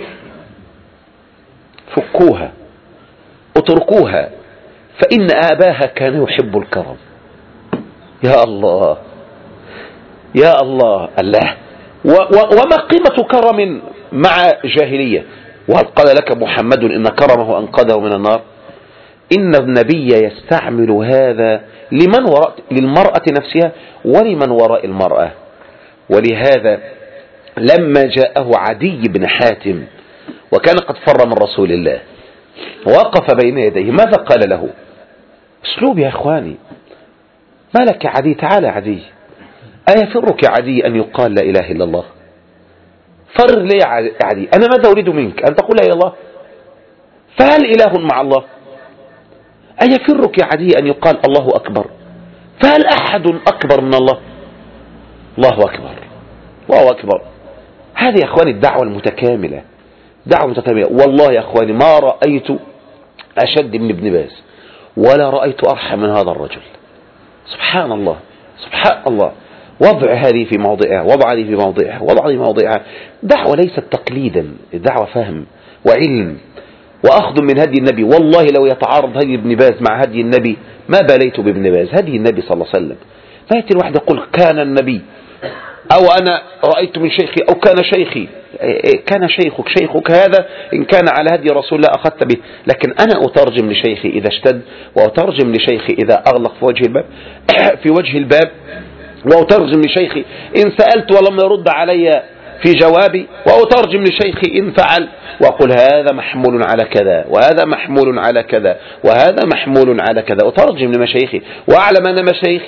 فكوها اتركوها فإن آباها كان يحب الكرم. يا الله يا الله الله. وما قيمة كرم مع جاهلية؟ وهل قال لك محمد إن كرمه أنقذه من النار؟ إن النبي يستعمل هذا لمن وراء للمرأة نفسها ولمن وراء المرأة. ولهذا لما جاءه عدي بن حاتم وكان قد فر من رسول الله وقف بين يديه، ماذا قال له؟ اسلوب يا اخواني، ما لك يا عدي؟ تعال يا عدي، أيفرك يا عدي أن يقال لا إله إلا الله؟ فر لي يا عدي، أنا ماذا أريد منك؟ أن تقول لا إله إلا الله؟ فهل إله مع الله؟ أيفرك يا عدي أن يقال الله أكبر؟ فهل أحد أكبر من الله؟ الله أكبر الله أكبر. هذه يا أخواني الدعوة المتكاملة، دعوة متكاملة. والله يا أخواني ما رأيت أشد من ابن باز ولا رأيت أرحم من هذا الرجل. سبحان الله سبحان الله. وضع هذه في موضعها، وضع هذه في موضعها، وضع هذه في موضعها. دعوة ليست تقليدا، دعوة فهم وعلم وأخذ من هدي النبي. والله لو يتعارض هدي ابن باز مع هدي النبي ما باليت بابن باز. هدي النبي صلى الله عليه وسلم. ما يأتي الواحد يقول كان النبي أو أنا رأيت من شيخي أو كان شيخي. كان شيخك شيخك هذا إن كان على هدي رسول الله أخذت به، لكن أنا أترجم لشيخي إذا اشتد، وأترجم لشيخي إذا أغلق في وجه الباب في وجه الباب، وأترجم لشيخي إن سألت ولم يرد علي في جوابي، وأترجم لشيخي إن فعل، وأقول هذا محمول على كذا وهذا محمول على كذا وهذا محمول على كذا. أترجم لمشايخي وأعلم أن مشايخي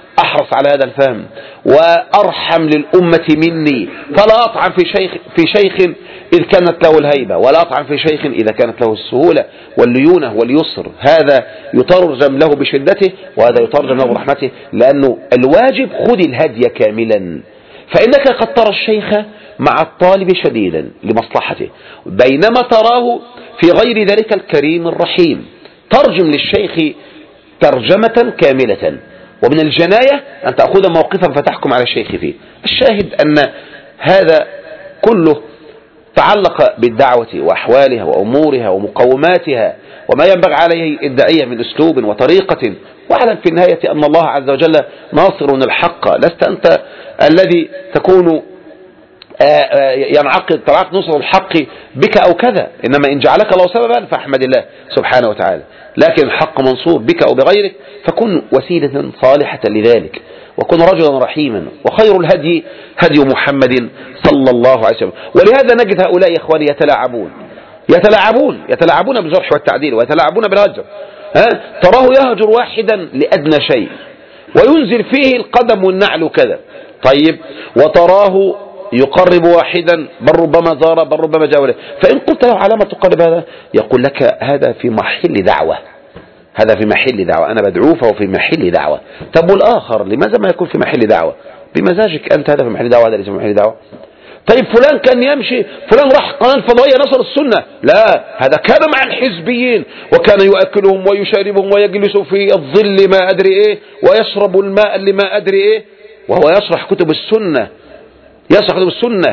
أحرص على هذا الفهم وأرحم للأمة مني، فلا أطعن في شيخ في شيخ إذ كانت له الهيبة، ولا أطعن في شيخ إذا كانت له السهولة والليونة واليسر. هذا يترجم له بشدته وهذا يترجم له برحمته، لأنه الواجب خذ الهدي كاملا، فإنك قد ترى الشيخ مع الطالب شديدا لمصلحته، بينما تراه في غير ذلك الكريم الرحيم. ترجم للشيخ ترجمة كاملة، ومن الجناية أن تأخذ موقفا فتحكم على الشيخ فيه. الشاهد أن هذا كله تعلق بالدعوة وأحوالها وأمورها ومقوماتها وما ينبغي عليه الداعية من أسلوب وطريقة. واعلم في النهاية أن الله عز وجل ناصر الحق، لست أنت الذي تكون ينعقد طلعت نصر الحق بك أو كذا، إنما إن جعلك الله سببا فأحمد الله سبحانه وتعالى. لكن الحق منصور بك أو بغيرك، فكن وسيلة صالحة لذلك، وكن رجلا رحيما. وخير الهدي هدي محمد صلى الله عليه وسلم. ولهذا نجد هؤلاء إخواني يتلاعبون يتلاعبون يتلاعبون بالجرح والتعديل ويتلاعبون بالهجر. ها؟ تراه يهجر واحدا لأدنى شيء وينزل فيه القدم والنعل كذا، طيب، وتراه يقرب واحدا بل ربما زار بل ربما جاوله. فإن قلت له علامة تقرب هذا، يقول لك هذا في محل دعوة، هذا في محل دعوة، أنا بدعوه فهو في محل دعوة. طب والآخر لماذا ما يكون في محل دعوة؟ بمزاجك أنت، هذا في محل دعوة، هذا ليس في محل دعوة. طيب فلان كان يمشي، فلان راح قناة الفضائية نصر السنة، لا، هذا كان مع الحزبيين وكان يؤكلهم ويشاربهم ويجلس في الظل ما أدري إيه ويشرب الماء لما أدري إيه، وهو يشرح كتب السنة يشرح كتب السنة.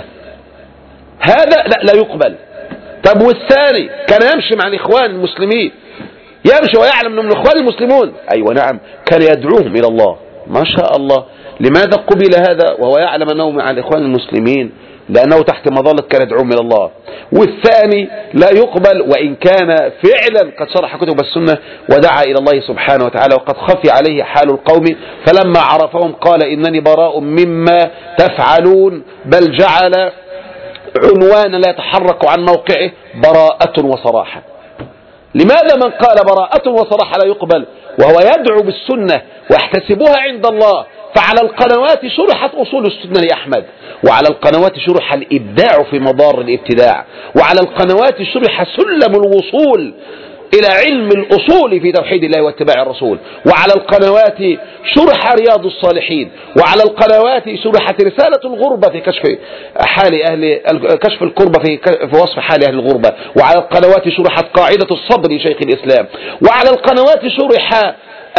هذا لا لا يقبل. طب والثاني كان يمشي مع الإخوان المسلمين، يمشي ويعلم أنهم الإخوان المسلمون، أيوة نعم، كان يدعوهم إلى الله، ما شاء الله. لماذا قبل هذا وهو يعلم أنه مع الإخوان المسلمين؟ لأنه تحت مظلة كان يدعوهم إلى الله. والثاني لا يقبل وإن كان فعلا قد شرح كتب السنة ودعا إلى الله سبحانه وتعالى، وقد خفي عليه حال القوم، فلما عرفهم قال إنني براء مما تفعلون، بل جعل عنوانا لا يتحرك عن موقعه براءة وصراحة. لماذا من قال براءة وصراحة لا يقبل وهو يدعو بالسنة ويحتسبها عند الله؟ فعلى القنوات شرحت أصول السنة لأحمد، وعلى القنوات شرح الإبداع في مضار الابتداع، وعلى القنوات شرح سلم الوصول إلى علم الأصول في توحيد الله واتباع الرسول، وعلى القنوات شرح رياض الصالحين، وعلى القنوات شرحت رسالة الغربة في كشف حال أهل كشف الكربة في في وصف حال أهل الغربة، وعلى القنوات شرحت قاعدة الصبر شيخ الإسلام، وعلى القنوات شرح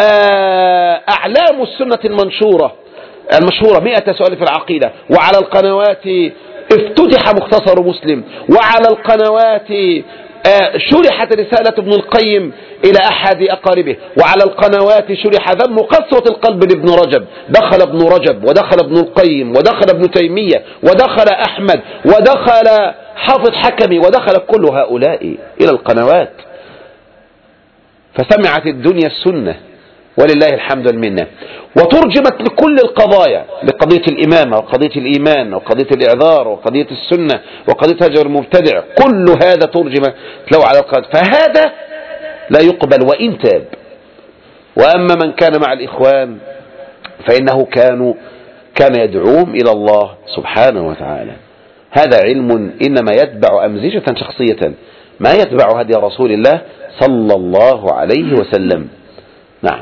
أعلام السنة المنشورة المشهورة مئة سؤال في العقيدة، وعلى القنوات افتتح مختصر مسلم، وعلى القنوات شرحت رسالة ابن القيم إلى أحد أقاربه، وعلى القنوات شرح ذم قسوة القلب لابن رجب، دخل ابن رجب ودخل ابن القيم ودخل ابن تيمية ودخل أحمد ودخل حافظ حكمي ودخل كل هؤلاء إلى القنوات، فسمعت الدنيا السنة ولله الحمد والمنة، وترجمت لكل القضايا، لقضية الإمامة وقضية الإيمان وقضية الإعذار وقضية السنة وقضية هجر المبتدع، كل هذا ترجم له على القضاء، فهذا لا يقبل وإن تاب. وأما من كان مع الإخوان فإنه كانوا كان يدعوهم إلى الله سبحانه وتعالى. هذا علم إنما يتبع أمزجة شخصية، ما يتبع هدي رسول الله صلى الله عليه وسلم. نعم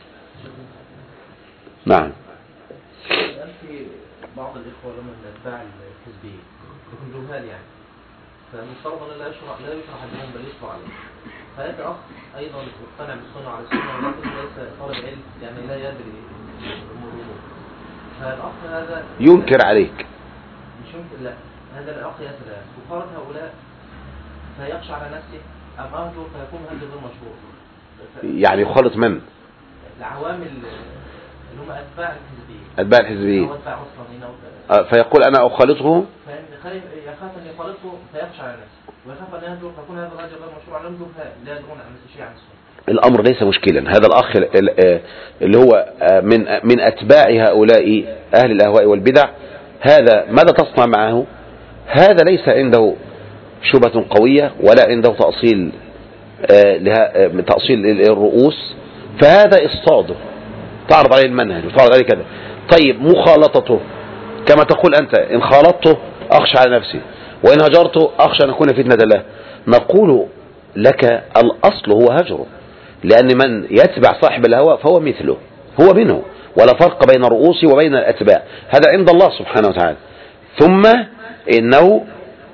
نعم. في بعض الإخوة لما نتباع الحزبية يكون جهال يعني، فالمفترض أن لا يشرع لا يشرع عليهم بل يشرع عليهم. فهذا أخ أيضا مقتنع بالسنة على السنة ولكن ليس طالب علم يعني لا يدري الأمور، فالأخ هذا ينكر عليك، مش يمكن، لا، هذا الأخ يسأل وقالت هؤلاء فيخشى على نفسه أم أهجر فيكون هذا غير مشروع. يعني يخالط من؟ العوامل اللي هم أتباع الحزبية أتباع الحزبية، فيقول أنا أخالطه، يخاف أن يخالطه فيخشى على نفسه، ويخاف أن يهجر فيكون هذا الهجر غير مشروع عليهم لا يدرون عن شيء عن السنة. الأمر ليس مشكلا. هذا الأخ اللي هو من من أتباع هؤلاء أهل الأهواء والبدع، هذا ماذا تصنع معه؟ هذا ليس عنده شبهة قوية ولا عنده تأصيل تأصيل الرؤوس، فهذا اصطاده تعرض عليه المنهج وتعرض عليه كذا. طيب مخالطته كما تقول أنت، إن خالطته أخشى على نفسي، وإن هجرته أخشى أن أكون فتنة له. نقول لك الأصل هو هجره، لأن من يتبع صاحب الهوى فهو مثله، هو منه، ولا فرق بين رؤوسي وبين الأتباع، هذا عند الله سبحانه وتعالى. ثم إنه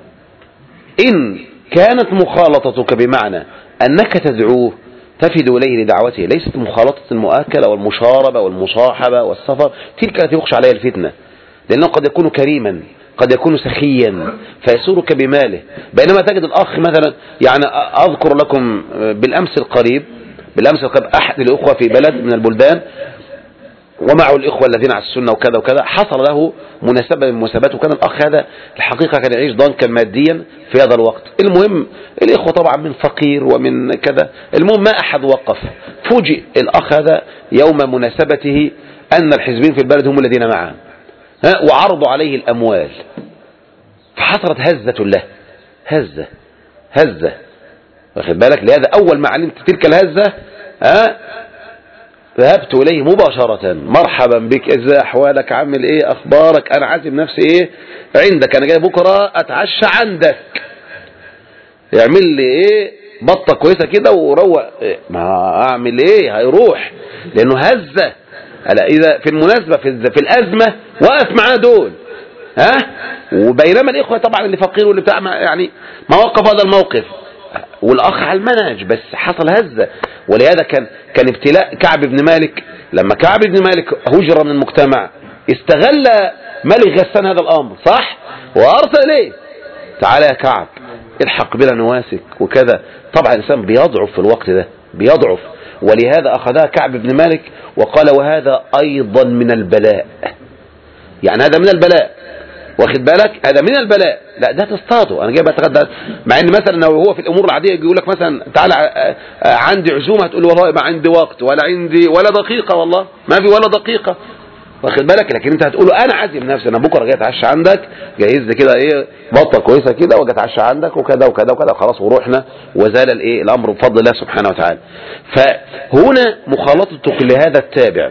إن كانت مخالطتك بمعنى أنك تدعوه تفد إليه لدعوته، ليست مخالطة المؤاكلة والمشاربة والمصاحبة والسفر، تلك التي يخشى عليها الفتنة، لأنه قد يكون كريما، قد يكون سخيا فيسورك بماله. بينما تجد الأخ مثلا، يعني أذكر لكم بالأمس القريب بالأمس القريب أحد الأخوة في بلد من البلدان ومعه الإخوة الذين على السنة وكذا وكذا، حصل له مناسبة من المناسبات، وكان الأخ هذا الحقيقة كان يعيش ضنكا ماديا في هذا الوقت. المهم الإخوة طبعا من فقير ومن كذا، المهم ما أحد وقف. فوجئ الأخ هذا يوم مناسبته أن الحزبين في البلد هم الذين معه وعرضوا عليه الأموال، فحصلت هزة له، هزة هزة واخد بالك. لهذا أول ما علمت تلك الهزة ها ذهبت إليه مباشرة، مرحبا بك، ازاي أحوالك، عامل إيه، أخبارك، أنا عازم نفسي إيه عندك، أنا جاي بكرة أتعشى عندك، يعمل لي إيه بطة كويسة كده وروق إيه؟ ما أعمل إيه، هيروح لأنه هزة. إذا في المناسبة في, في الأزمة وقف معاه دول ها، وبينما الإخوة طبعا اللي فقير واللي بتاع يعني ما وقف هذا الموقف، والأخ على المنهج، بس حصل هزة. ولهذا كان كان ابتلاء كعب بن مالك، لما كعب بن مالك هجر من المجتمع استغل ملك غسان هذا الأمر صح، وأرسل إليه تعالى يا كعب الحق بلا نواسك وكذا. طبعا الإنسان بيضعف في الوقت ده، بيضعف، ولهذا أخذها كعب بن مالك وقال وهذا أيضا من البلاء، يعني هذا من البلاء، واخد بالك، هذا من البلاء. لا ده تصطاده، انا جاي بتغدى، مع ان مثلا لو هو في الامور العاديه يقول لك مثلا تعالى عندي عزومه، هتقول له والله ما عندي وقت ولا عندي ولا دقيقه، والله ما في ولا دقيقه، واخد بالك. لكن انت هتقول له انا عازم نفسي، انا بكره جاي اتعشى عندك، جهز لي كده ايه بطه كويسه كده واجي اتعشى عندك وكذا وكذا وكذا، خلاص ورحنا وزال الايه الامر بفضل الله سبحانه وتعالى. فهنا مخالطتك لهذا التابع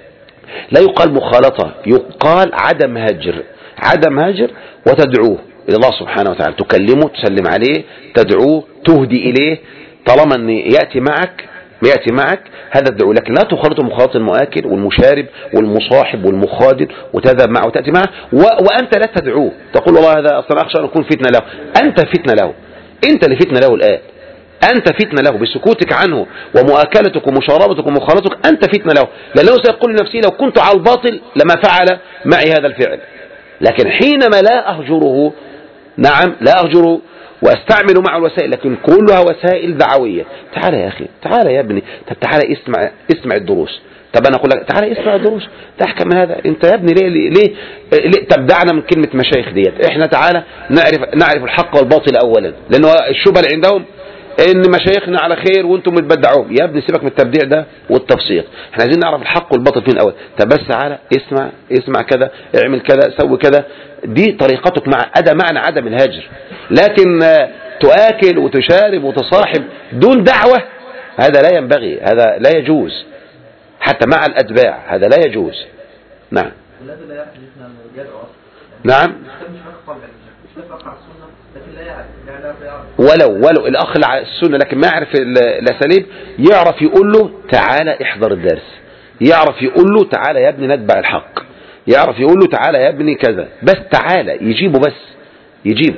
لا يقال مخالطه، يقال عدم هجر، عدم هجر، وتدعوه إلى الله سبحانه وتعالى، تكلمه، تسلم عليه، تدعوه، تهدي إليه، طالما أن يأتي معك يأتي معك هذا الدعو. لكن لا تخالطه مخالطة المؤكل والمشارب والمصاحب والمخادر وتذهب معه وتأتي معه و... وأنت لا تدعوه، تقول والله هذا أصلا أخشى أن أكون فتنة له. أنت فتنة له، أنت اللي فتنة له الآن، أنت فتنة له بسكوتك عنه ومؤاكلتك ومشاربتك ومخالطتك، أنت فتنة له، لأنه سيقول لنفسه لو كنت على الباطل لما فعل معي هذا الفعل. لكن حينما لا أهجره، نعم لا أهجره وأستعمل معه الوسائل، لكن كلها وسائل دعوية. تعال يا أخي، تعال يا ابني، طب تعال اسمع اسمع الدروس، طب أنا أقول لك تعال اسمع الدروس، تحكم من هذا أنت يا ابني ليه ليه, ليه تبدعنا من كلمة مشايخ ديت؟ إحنا تعالى نعرف نعرف الحق والباطل أولا، لأنه الشبهة اللي عندهم ان مشايخنا على خير وانتم متبدعون. يا ابني سيبك من التبديع ده والتفسيق، احنا عايزين نعرف الحق والباطل فين الاول. طب بس تعالى اسمع اسمع كذا، اعمل كذا، سوي كذا، دي طريقتك مع هذا معنى عدم الهجر. لكن تؤكل وتشارب وتصاحب دون دعوة، هذا لا ينبغي، هذا لا يجوز حتى مع الاتباع، هذا لا يجوز. نعم نعم ولو ولو الأخ على السنة لكن ما يعرف الأساليب، يعرف يقول له تعالى احضر الدرس، يعرف يقول له تعالى يا ابني نتبع الحق، يعرف يقول له تعالى يا ابني كذا، بس تعالى يجيبه، بس يجيبه.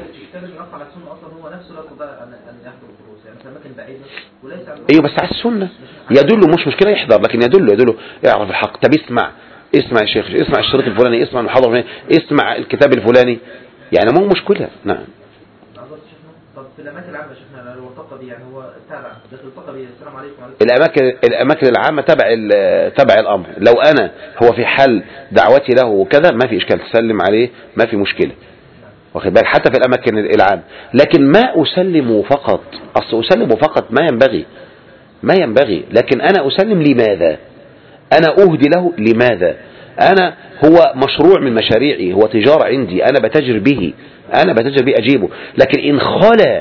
ايوه بس على السنة يدله، مش مشكلة يحضر، لكن يدله يدله يعرف الحق. طب اسمع اسمع يا شيخ، اسمع الشريط الفلاني، اسمع المحاضرة الفلاني، اسمع الكتاب الفلاني، يعني مو مشكلة. نعم. في الأماكن العامة شفنا الورطة دي، يعني هو تابع داخل الورطة دي، السلام عليكم. الأماكن الأماكن العامة تبع تبع الأمر. لو أنا هو في حال دعوتي له وكذا ما في إشكال، تسلم عليه ما في مشكلة، واخد بالك، حتى في الأماكن العامة. لكن ما أسلم فقط، أصل أسلم فقط ما ينبغي ما ينبغي لكن أنا أسلم لماذا؟ أنا أهدي له لماذا؟ أنا هو مشروع من مشاريعي، هو تجارة عندي، أنا بتجر به، أنا بتجر به أجيبه. لكن إن خلا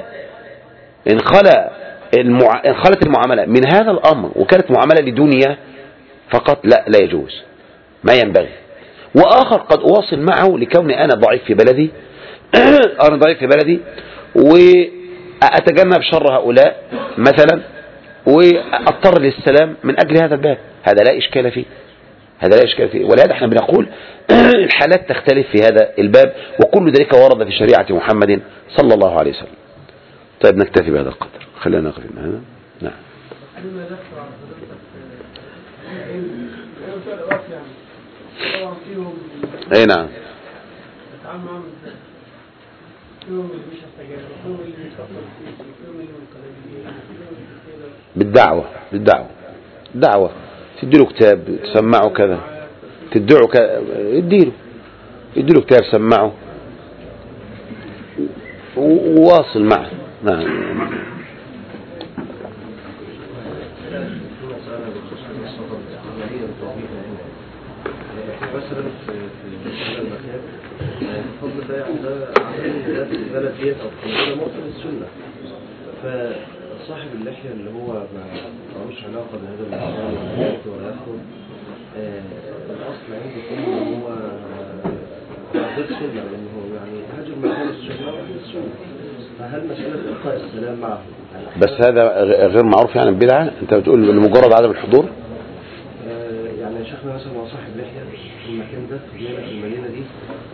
إن خلا المع... إن خلت المعاملة من هذا الأمر وكانت معاملة لدنيا، فقط لا لا يجوز، ما ينبغي. وآخر قد أواصل معه لكوني أنا ضعيف في بلدي أنا ضعيف في بلدي وأتجنب شر هؤلاء مثلا وأضطر للسلام من أجل هذا الباب، هذا لا إشكال فيه، هذا لا إشكال فيه. ولهذا احنا بنقول الحالات تختلف في هذا الباب، وكل ذلك ورد في شريعة محمد صلى الله عليه وسلم. طيب نكتفي بهذا القدر، خلينا نقف هنا. نعم. اي نعم. بالدعوة بالدعوة دعوة، تديله كتاب تسمعه كذا، تدعو كذا، يديله يديله كتاب سمعه وواصل معه. نعم. مثلا في المكان الفضل ده ده عامل في البلد ديت او في البلد مؤمن السنه، فصاحب اللحيه اللي هو ما ملوش علاقه بهذا المكان ولا ياخد الاصل عنده كله ان هو غير سنه، لان هو يعني هاجر مكان السنه وغير السنه، فهل مساله القاء السلام معه بس هذا غير معروف يعني بدعه؟ انت بتقول لمجرد عدم الحضور؟ يعني شيخنا مثلا هو صاحب لحيه في المكان ده في المدينه دي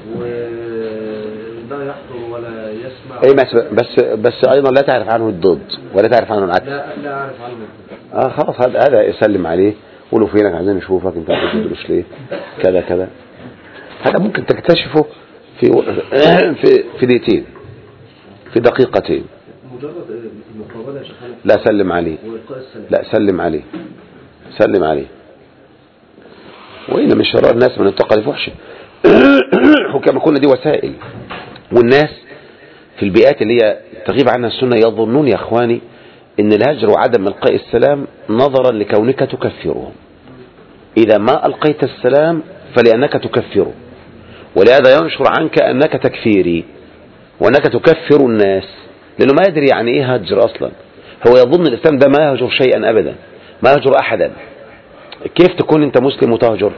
ولا يحضر ولا يسمع اي بس بس ايضا لا تعرف عنه الضد ولا تعرف عنه العكس. لا لا اعرف عنه الضد. اه خلاص هذا هذا يسلم عليه قولوا فينك عايزين نشوفك انت ما بتدرس ليه كذا كذا. هذا ممكن تكتشفه في في في دقيقتين في دقيقتين. مجرد المقابله يا شيخنا. لا سلم عليه. لا سلم عليه سلم عليه. وإن من شرار الناس من اتقى الفحش. وكما كنا دي وسائل، والناس في البيئات اللي هي تغيب عنها السنة يظنون يا اخواني ان الهجر وعدم القاء السلام نظرا لكونك تكفرهم. اذا ما القيت السلام فلانك تكفره، ولهذا ينشر عنك انك تكفيري وانك تكفر الناس، لانه ما يدري يعني ايه هجر اصلا. هو يظن الاسلام ده ما يهجر شيئا ابدا، ما يهجر احدا. كيف تكون انت مسلم وتهجر؟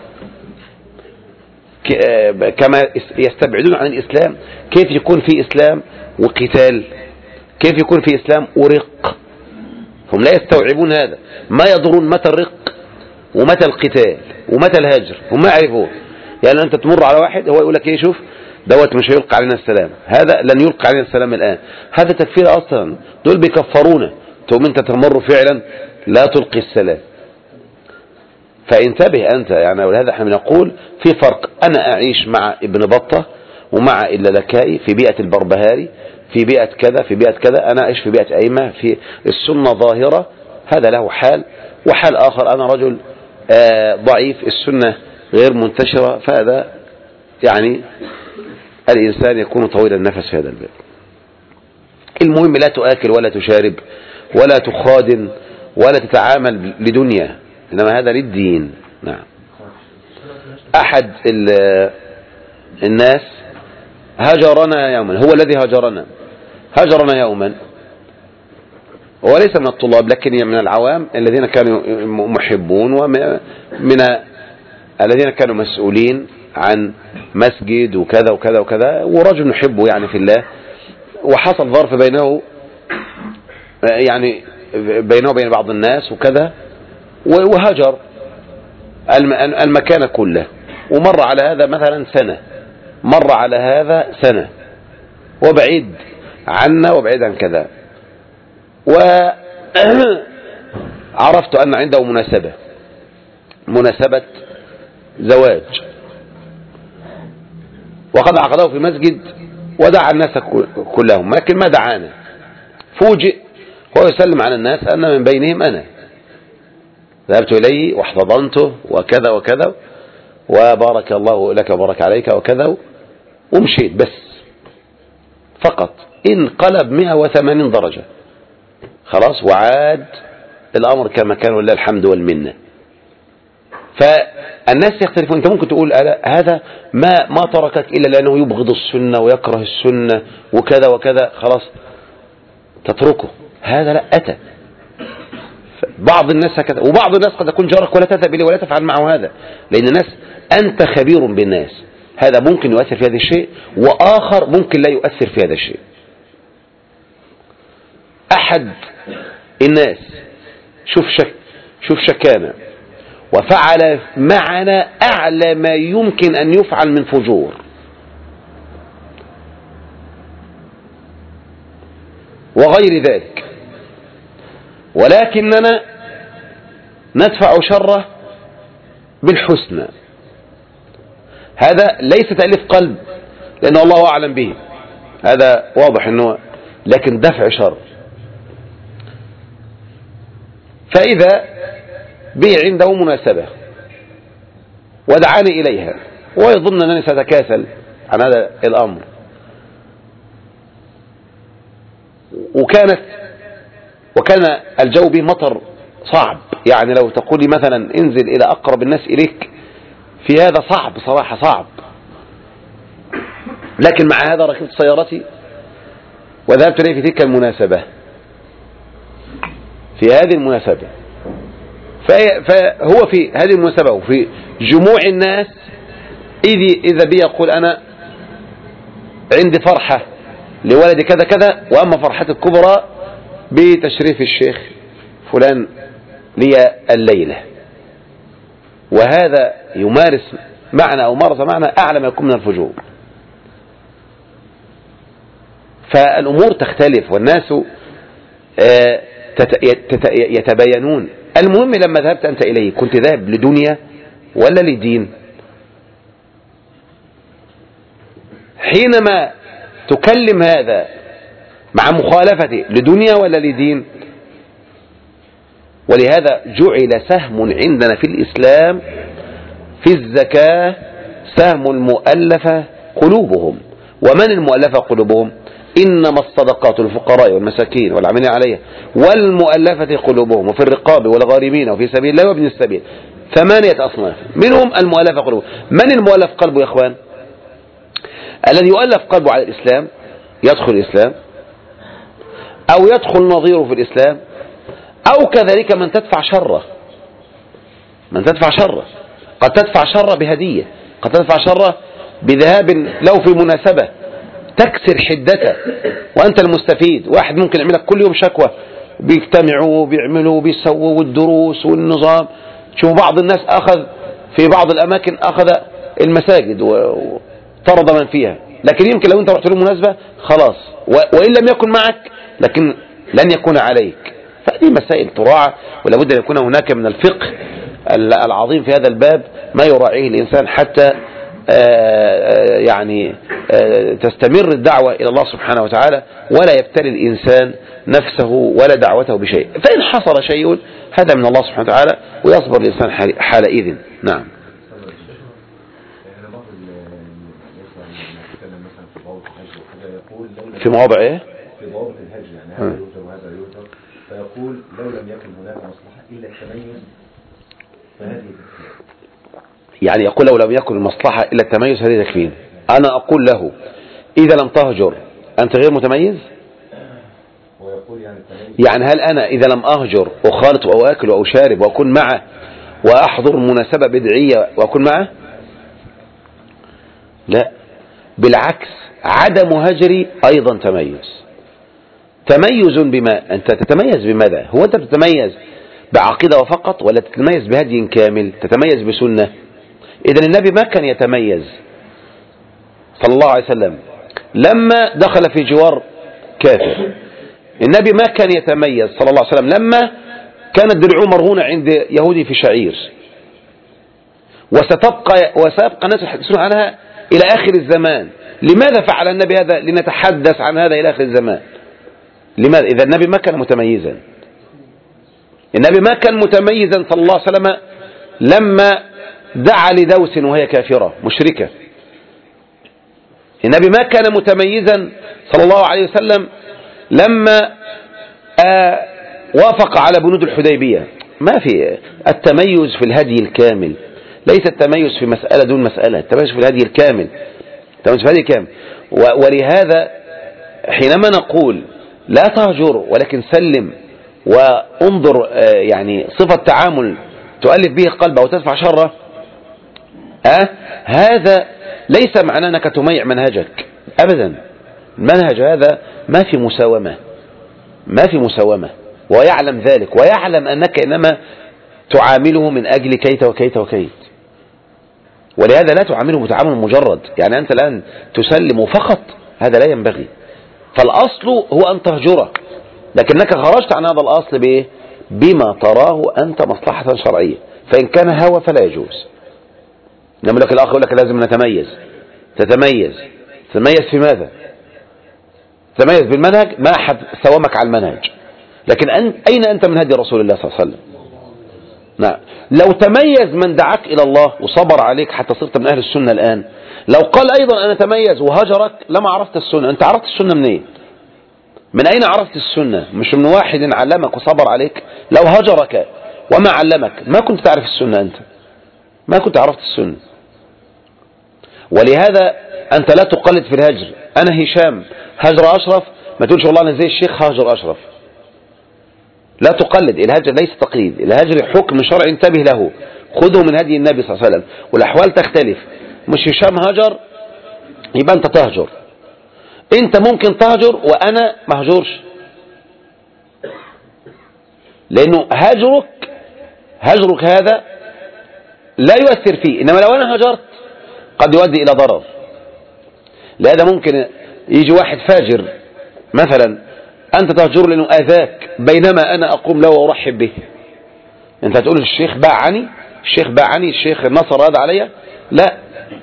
كما يستبعدون عن الاسلام، كيف يكون في اسلام وقتال؟ كيف يكون في اسلام ورق؟ هم لا يستوعبون هذا، ما يدرون متى الرق ومتى القتال ومتى الهجر، هم ما يعرفون. يعني انت تمر على واحد هو يقول لك ايه شوف دوت مش هيلقى علينا السلام، هذا لن يلقى علينا السلام الان، هذا تكفير اصلا، دول بيكفرونا، تقوم انت تمر فعلا لا تلقي السلام. فانتبه أنت يعني. ولهذا احنا بنقول في فرق، أنا أعيش مع ابن بطة ومع اللالكائي في بيئة البربهاري، في بيئة كذا في بيئة كذا، أنا أعيش في بيئة أئمة في السنة ظاهرة، هذا له حال. وحال آخر أنا رجل ضعيف السنة غير منتشرة، فهذا يعني الإنسان يكون طويل النفس في هذا الباب. المهم لا تؤكل ولا تشارب ولا تخادن ولا تتعامل لدنيا، إنما هذا للدين. نعم. أحد الناس هجرنا يوما، هو الذي هجرنا هجرنا يوما، وليس من الطلاب لكن من العوام الذين كانوا محبون ومن الذين كانوا مسؤولين عن مسجد وكذا وكذا وكذا، ورجل نحبه يعني في الله، وحصل ظرف بينه يعني بينه وبين بعض الناس وكذا، وهجر المكان كله، ومر على هذا مثلا سنة، مر على هذا سنة، وبعيد عنا وبعيد عن كذا، وعرفت أن عنده مناسبة مناسبة زواج، وقد عقده في مسجد ودعا الناس كلهم، لكن ما دعانا. فوجئ هو يسلم على الناس أن من بينهم أنا، ذهبت إليه واحتضنته وكذا وكذا وبارك الله لك وبارك عليك وكذا، ومشيت بس فقط. انقلب مئة وثمانين درجة خلاص، وعاد الأمر كما كان ولله الحمد والمنة. فالناس يختلفون. انت ممكن تقول هذا ما ما تركك إلا لأنه يبغض السنة ويكره السنة وكذا وكذا، خلاص تتركه. هذا لا، أتى بعض الناس هكذا، وبعض الناس قد يكون جارك ولا تذهب إليه ولا تفعل معه هذا، لأن الناس أنت خبير بالناس، هذا ممكن يؤثر في هذا الشيء، وآخر ممكن لا يؤثر في هذا الشيء. أحد الناس شوف شك شوف شكانا وفعل معنا أعلى ما يمكن أن يفعل من فجور، وغير ذلك، ولكننا ندفع شره بالحسنى. هذا ليس تأليف قلب، لأن الله أعلم به، هذا واضح أنه، لكن دفع شر. فإذا بي عنده مناسبة ودعاني إليها ويظن أنني سأتكاسل عن هذا الأمر، وكانت وكان الجو به مطر صعب، يعني لو تقول لي مثلا انزل إلى أقرب الناس إليك في هذا صعب صراحة صعب، لكن مع هذا ركبت سيارتي وذهبت إليه في تلك المناسبة في هذه المناسبة فهو في هذه المناسبة وفي جموع الناس إذا بي يقول أنا عندي فرحة لولدي كذا كذا، وأما فرحة الكبرى بتشريف الشيخ فلان لي الليلة، وهذا يمارس معنى أو مارس معنى أعلى ما يكون من الفجور. فالأمور تختلف والناس يتباينون. المهم لما ذهبت أنت إليه كنت ذاهب لدنيا ولا لدين؟ حينما تكلم هذا مع مخالفته لدنيا ولا لدين؟ ولهذا جعل سهم عندنا في الإسلام في الزكاة سهم المؤلفة قلوبهم. ومن المؤلفة قلوبهم؟ إنما الصدقات للفقراء والمساكين والعاملين عليها والمؤلفة قلوبهم وفي الرقاب والغارمين وفي سبيل الله وابن السبيل، ثمانية أصناف منهم المؤلفة قلوبهم. من المؤلف قلبه يا أخوان؟ الذي يؤلف قلبه على الإسلام يدخل الإسلام، أو يدخل نظيره في الإسلام، أو كذلك من تدفع شره من تدفع شره قد تدفع شره بهدية، قد تدفع شره بذهاب لو في مناسبة تكسر حدته وأنت المستفيد. واحد ممكن يعمل لك كل يوم شكوى، بيجتمعوا وبيعملوا وبيسووا والدروس والنظام. شوف بعض الناس أخذ في بعض الأماكن أخذ المساجد وطرد من فيها، لكن يمكن لو أنت رحت له مناسبة خلاص، وإن لم يكن معك لكن لن يكون عليك. فهذه مسائل تراعى، ولا بد أن يكون هناك من الفقه العظيم في هذا الباب ما يراعيه الإنسان حتى يعني تستمر الدعوة إلى الله سبحانه وتعالى، ولا يبتلي الإنسان نفسه ولا دعوته بشيء. فإن حصل شيء هذا من الله سبحانه وتعالى ويصبر الإنسان حالئذ. نعم. في مواضع إيه؟ في ضوابط الهجر، يعني هذا يوتر وهذا يوتر، فيقول لو لم يكن هناك مصلحة إلا التميز فهذه تكفين. يعني يقول لو لم يكن المصلحة إلا التميز هذه تكفين. أنا أقول له إذا لم تهجر أنت غير متميز؟ ويقول يعني التميز، يعني هل أنا إذا لم أهجر أخالط أو أكل أو أشارب وأكون معه وأحضر مناسبة بدعية وأكون معه؟ لا، بالعكس، عدم هجري أيضا تميز. تميز بما أنت تتميز بماذا؟ هو أنت تتميز بعقيدة وفقط ولا تتميز بهدي كامل؟ تتميز بسنة. إذن النبي ما كان يتميز صلى الله عليه وسلم لما دخل في جوار كافر. النبي ما كان يتميز صلى الله عليه وسلم لما كانت درعه مرهونة عند يهودي في شعير، وستبقى وسيبقى الناس يحدثون عنها إلى آخر الزمان. لماذا فعل النبي هذا؟ لنتحدث عن هذا إلى آخر الزمان. لماذا؟ إذا النبي ما كان متميزا. النبي ما كان متميزا صلى الله عليه وسلم لما دعا لدوس وهي كافرة مشركة. النبي ما كان متميزا صلى الله عليه وسلم لما آه وافق على بنود الحديبية. ما في التميز في الهدي الكامل، ليس التميز في مسألة دون مسألة، التميز في الهدي الكامل، التميز في الهدي الكامل. ولهذا حينما نقول لا تهجر ولكن سلم وانظر يعني صفة تعامل تؤلف به قلبه وتدفع شره، أه؟ هذا ليس معناه أنك تميع منهجك أبدا. المنهج هذا ما في مساومة، ما في مساومة، ويعلم ذلك، ويعلم أنك إنما تعامله من أجل كيت وكيت وكيت، ولهذا لا تعامله بتعامل مجرد، يعني أنت الآن تسلم فقط، هذا لا ينبغي. فالأصل هو أن تهجره، لكنك خرجت عن هذا الأصل بإيه؟ بما تراه أنت مصلحة شرعية، فإن كان هوى فلا يجوز. نعم لك الآخر يقول لك لازم نتميز. تتميز تتميز في ماذا؟ تتميز بالمنهج، ما أحد سومك على المنهج، لكن أين أنت من هدي رسول الله صلى الله عليه وسلم؟ نعم. لو تميز من دعاك إلى الله وصبر عليك حتى صرت من أهل السنة الآن، لو قال أيضا أنا تميز وهجرك لما عرفت السنة. أنت عرفت السنة منين؟ إيه؟ من أين عرفت السنة؟ مش من واحد علمك وصبر عليك. لو هجرك وما علمك ما كنت تعرف السنة، أنت ما كنت عرفت السنة. ولهذا أنت لا تقلد في الهجر. أنا هشام هجر أشرف، ما تقولش والله أنا زي الشيخ هاجر أشرف. لا تقلد، الهجر ليس تقليد، الهجر حكم شرعي انتبه له، خذه من هدي النبي صلى الله عليه وسلم، والأحوال تختلف. مش هشام هجر يبقى أنت تهجر، أنت ممكن تهجر وأنا ما هجرش، لأنه هجرك هجرك هذا لا يؤثر فيه، إنما لو أنا هجرت قد يؤدي إلى ضرر. لهذا ممكن يجي واحد فاجر مثلا أنت تهجر لأنه آذاك، بينما أنا أقوم له وأرحب به. أنت تقول الشيخ باعني، الشيخ باعني، الشيخ نصر هذا علي، لا،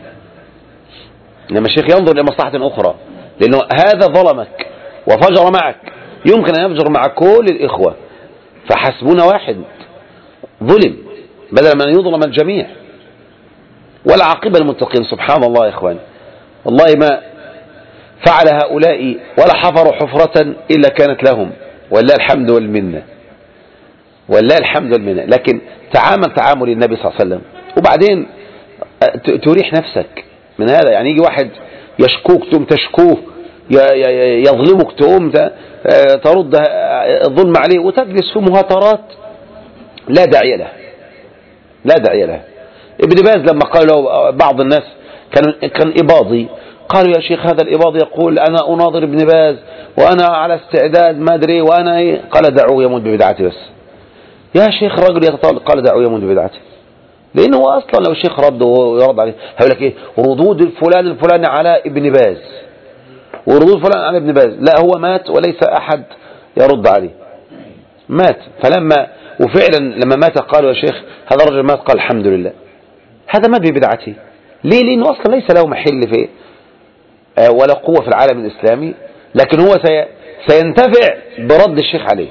إنما الشيخ ينظر لمصلحة أخرى، لأنه هذا ظلمك وفجر معك، يمكن أن يفجر مع كل الإخوة، فحسبنا واحد ظلم بدل من يظلم الجميع. والعاقبة المتقين. سبحان الله يا إخوان، والله ما فعل هؤلاء ولا حفروا حفرة إلا كانت لهم، ولله الحمد والمنة، ولله الحمد والمنة. لكن تعامل تعامل النبي صلى الله عليه وسلم، وبعدين تريح نفسك من هذا. يعني يجي واحد يشكوك تقوم تشكوه، يظلمك تقوم ترد الظلم عليه، وتجلس في مهاترات لا داعي له، لا داعي له. ابن باز لما قال له بعض الناس كان كان إباضي، قالوا يا شيخ هذا الإباضي يقول أنا أناظر ابن باز وأنا على استعداد ما أدري وأنا إيه. قال دعوه يموت ببدعته. بس يا شيخ رجل يتطالب، قال دعوه يموت ببدعته، لأنه هو أصلا لو الشيخ رد ويرد عليه هيقول لك إيه؟ ردود الفلان الفلاني على ابن باز، وردود فلان على ابن باز. لا، هو مات وليس أحد يرد عليه، مات. فلما وفعلا لما مات قالوا يا شيخ هذا الرجل مات، قال الحمد لله، هذا مات ببدعته. ليه؟ لأنه أصلا ليس له محل في ولا قوة في العالم الإسلامي، لكن هو سينتفع برد الشيخ عليه،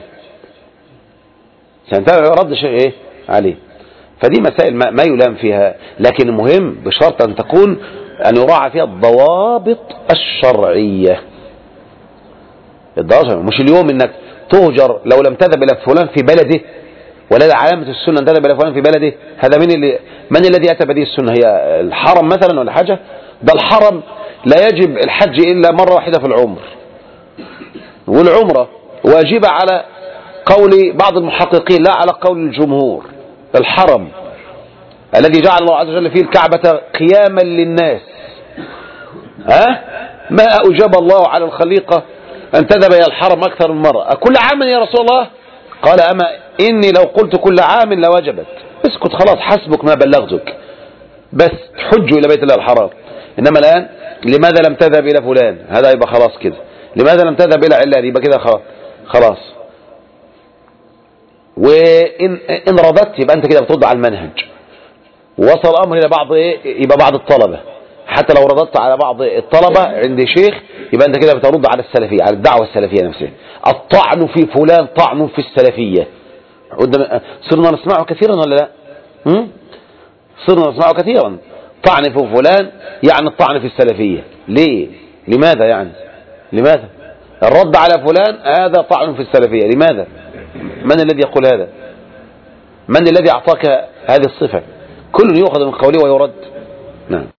سينتفع برد الشيخ إيه عليه. فدي مسائل ما يلام فيها، لكن المهم بشرط أن تكون أن يراعى فيها الضوابط الشرعية. الضوابط مش اليوم إنك تهجر لو لم تذهب إلى فلان في بلده، ولا علامة السنة أن تذهب إلى فلان في بلده. هذا من اللي من الذي أتى بهذه السنة؟ هي الحرم مثلا ولا حاجة؟ ده الحرم لا يجب الحج إلا مرة واحدة في العمر، والعمرة واجبة على قول بعض المحققين لا على قول الجمهور. الحرم الذي جعل الله عز وجل فيه الكعبة قياما للناس، ها ما أوجب الله على الخليقة أن تذهب إلى الحرم أكثر من مرة. كل عام يا رسول الله؟ قال أما إني لو قلت كل عام لوجبت. اسكت خلاص، حسبك ما بلغتك، بس تحجوا إلى بيت الله الحرام. إنما الآن لماذا لم تذهب إلى فلان؟ هذا يبقى خلاص كده. لماذا لم تذهب إلى علان؟ يبقى كده خلاص. وإن إن رددت يبقى أنت كده بترد على المنهج. ووصل الأمر إلى بعض إيه؟ يبقى بعض الطلبة، حتى لو رددت على بعض الطلبة عند شيخ يبقى أنت كده بترد على السلفية، على الدعوة السلفية نفسها. الطعن في فلان طعن في السلفية. صرنا نسمعه كثيرا ولا لا؟ م? صرنا نسمعه كثيرا. طعن في فلان يعني الطعن في السلفية. ليه؟ لماذا يعني؟ لماذا؟ الرد على فلان هذا طعن في السلفية. لماذا؟ من الذي يقول هذا؟ من الذي أعطاك هذه الصفة؟ كل يؤخذ من قوله ويرد. نعم.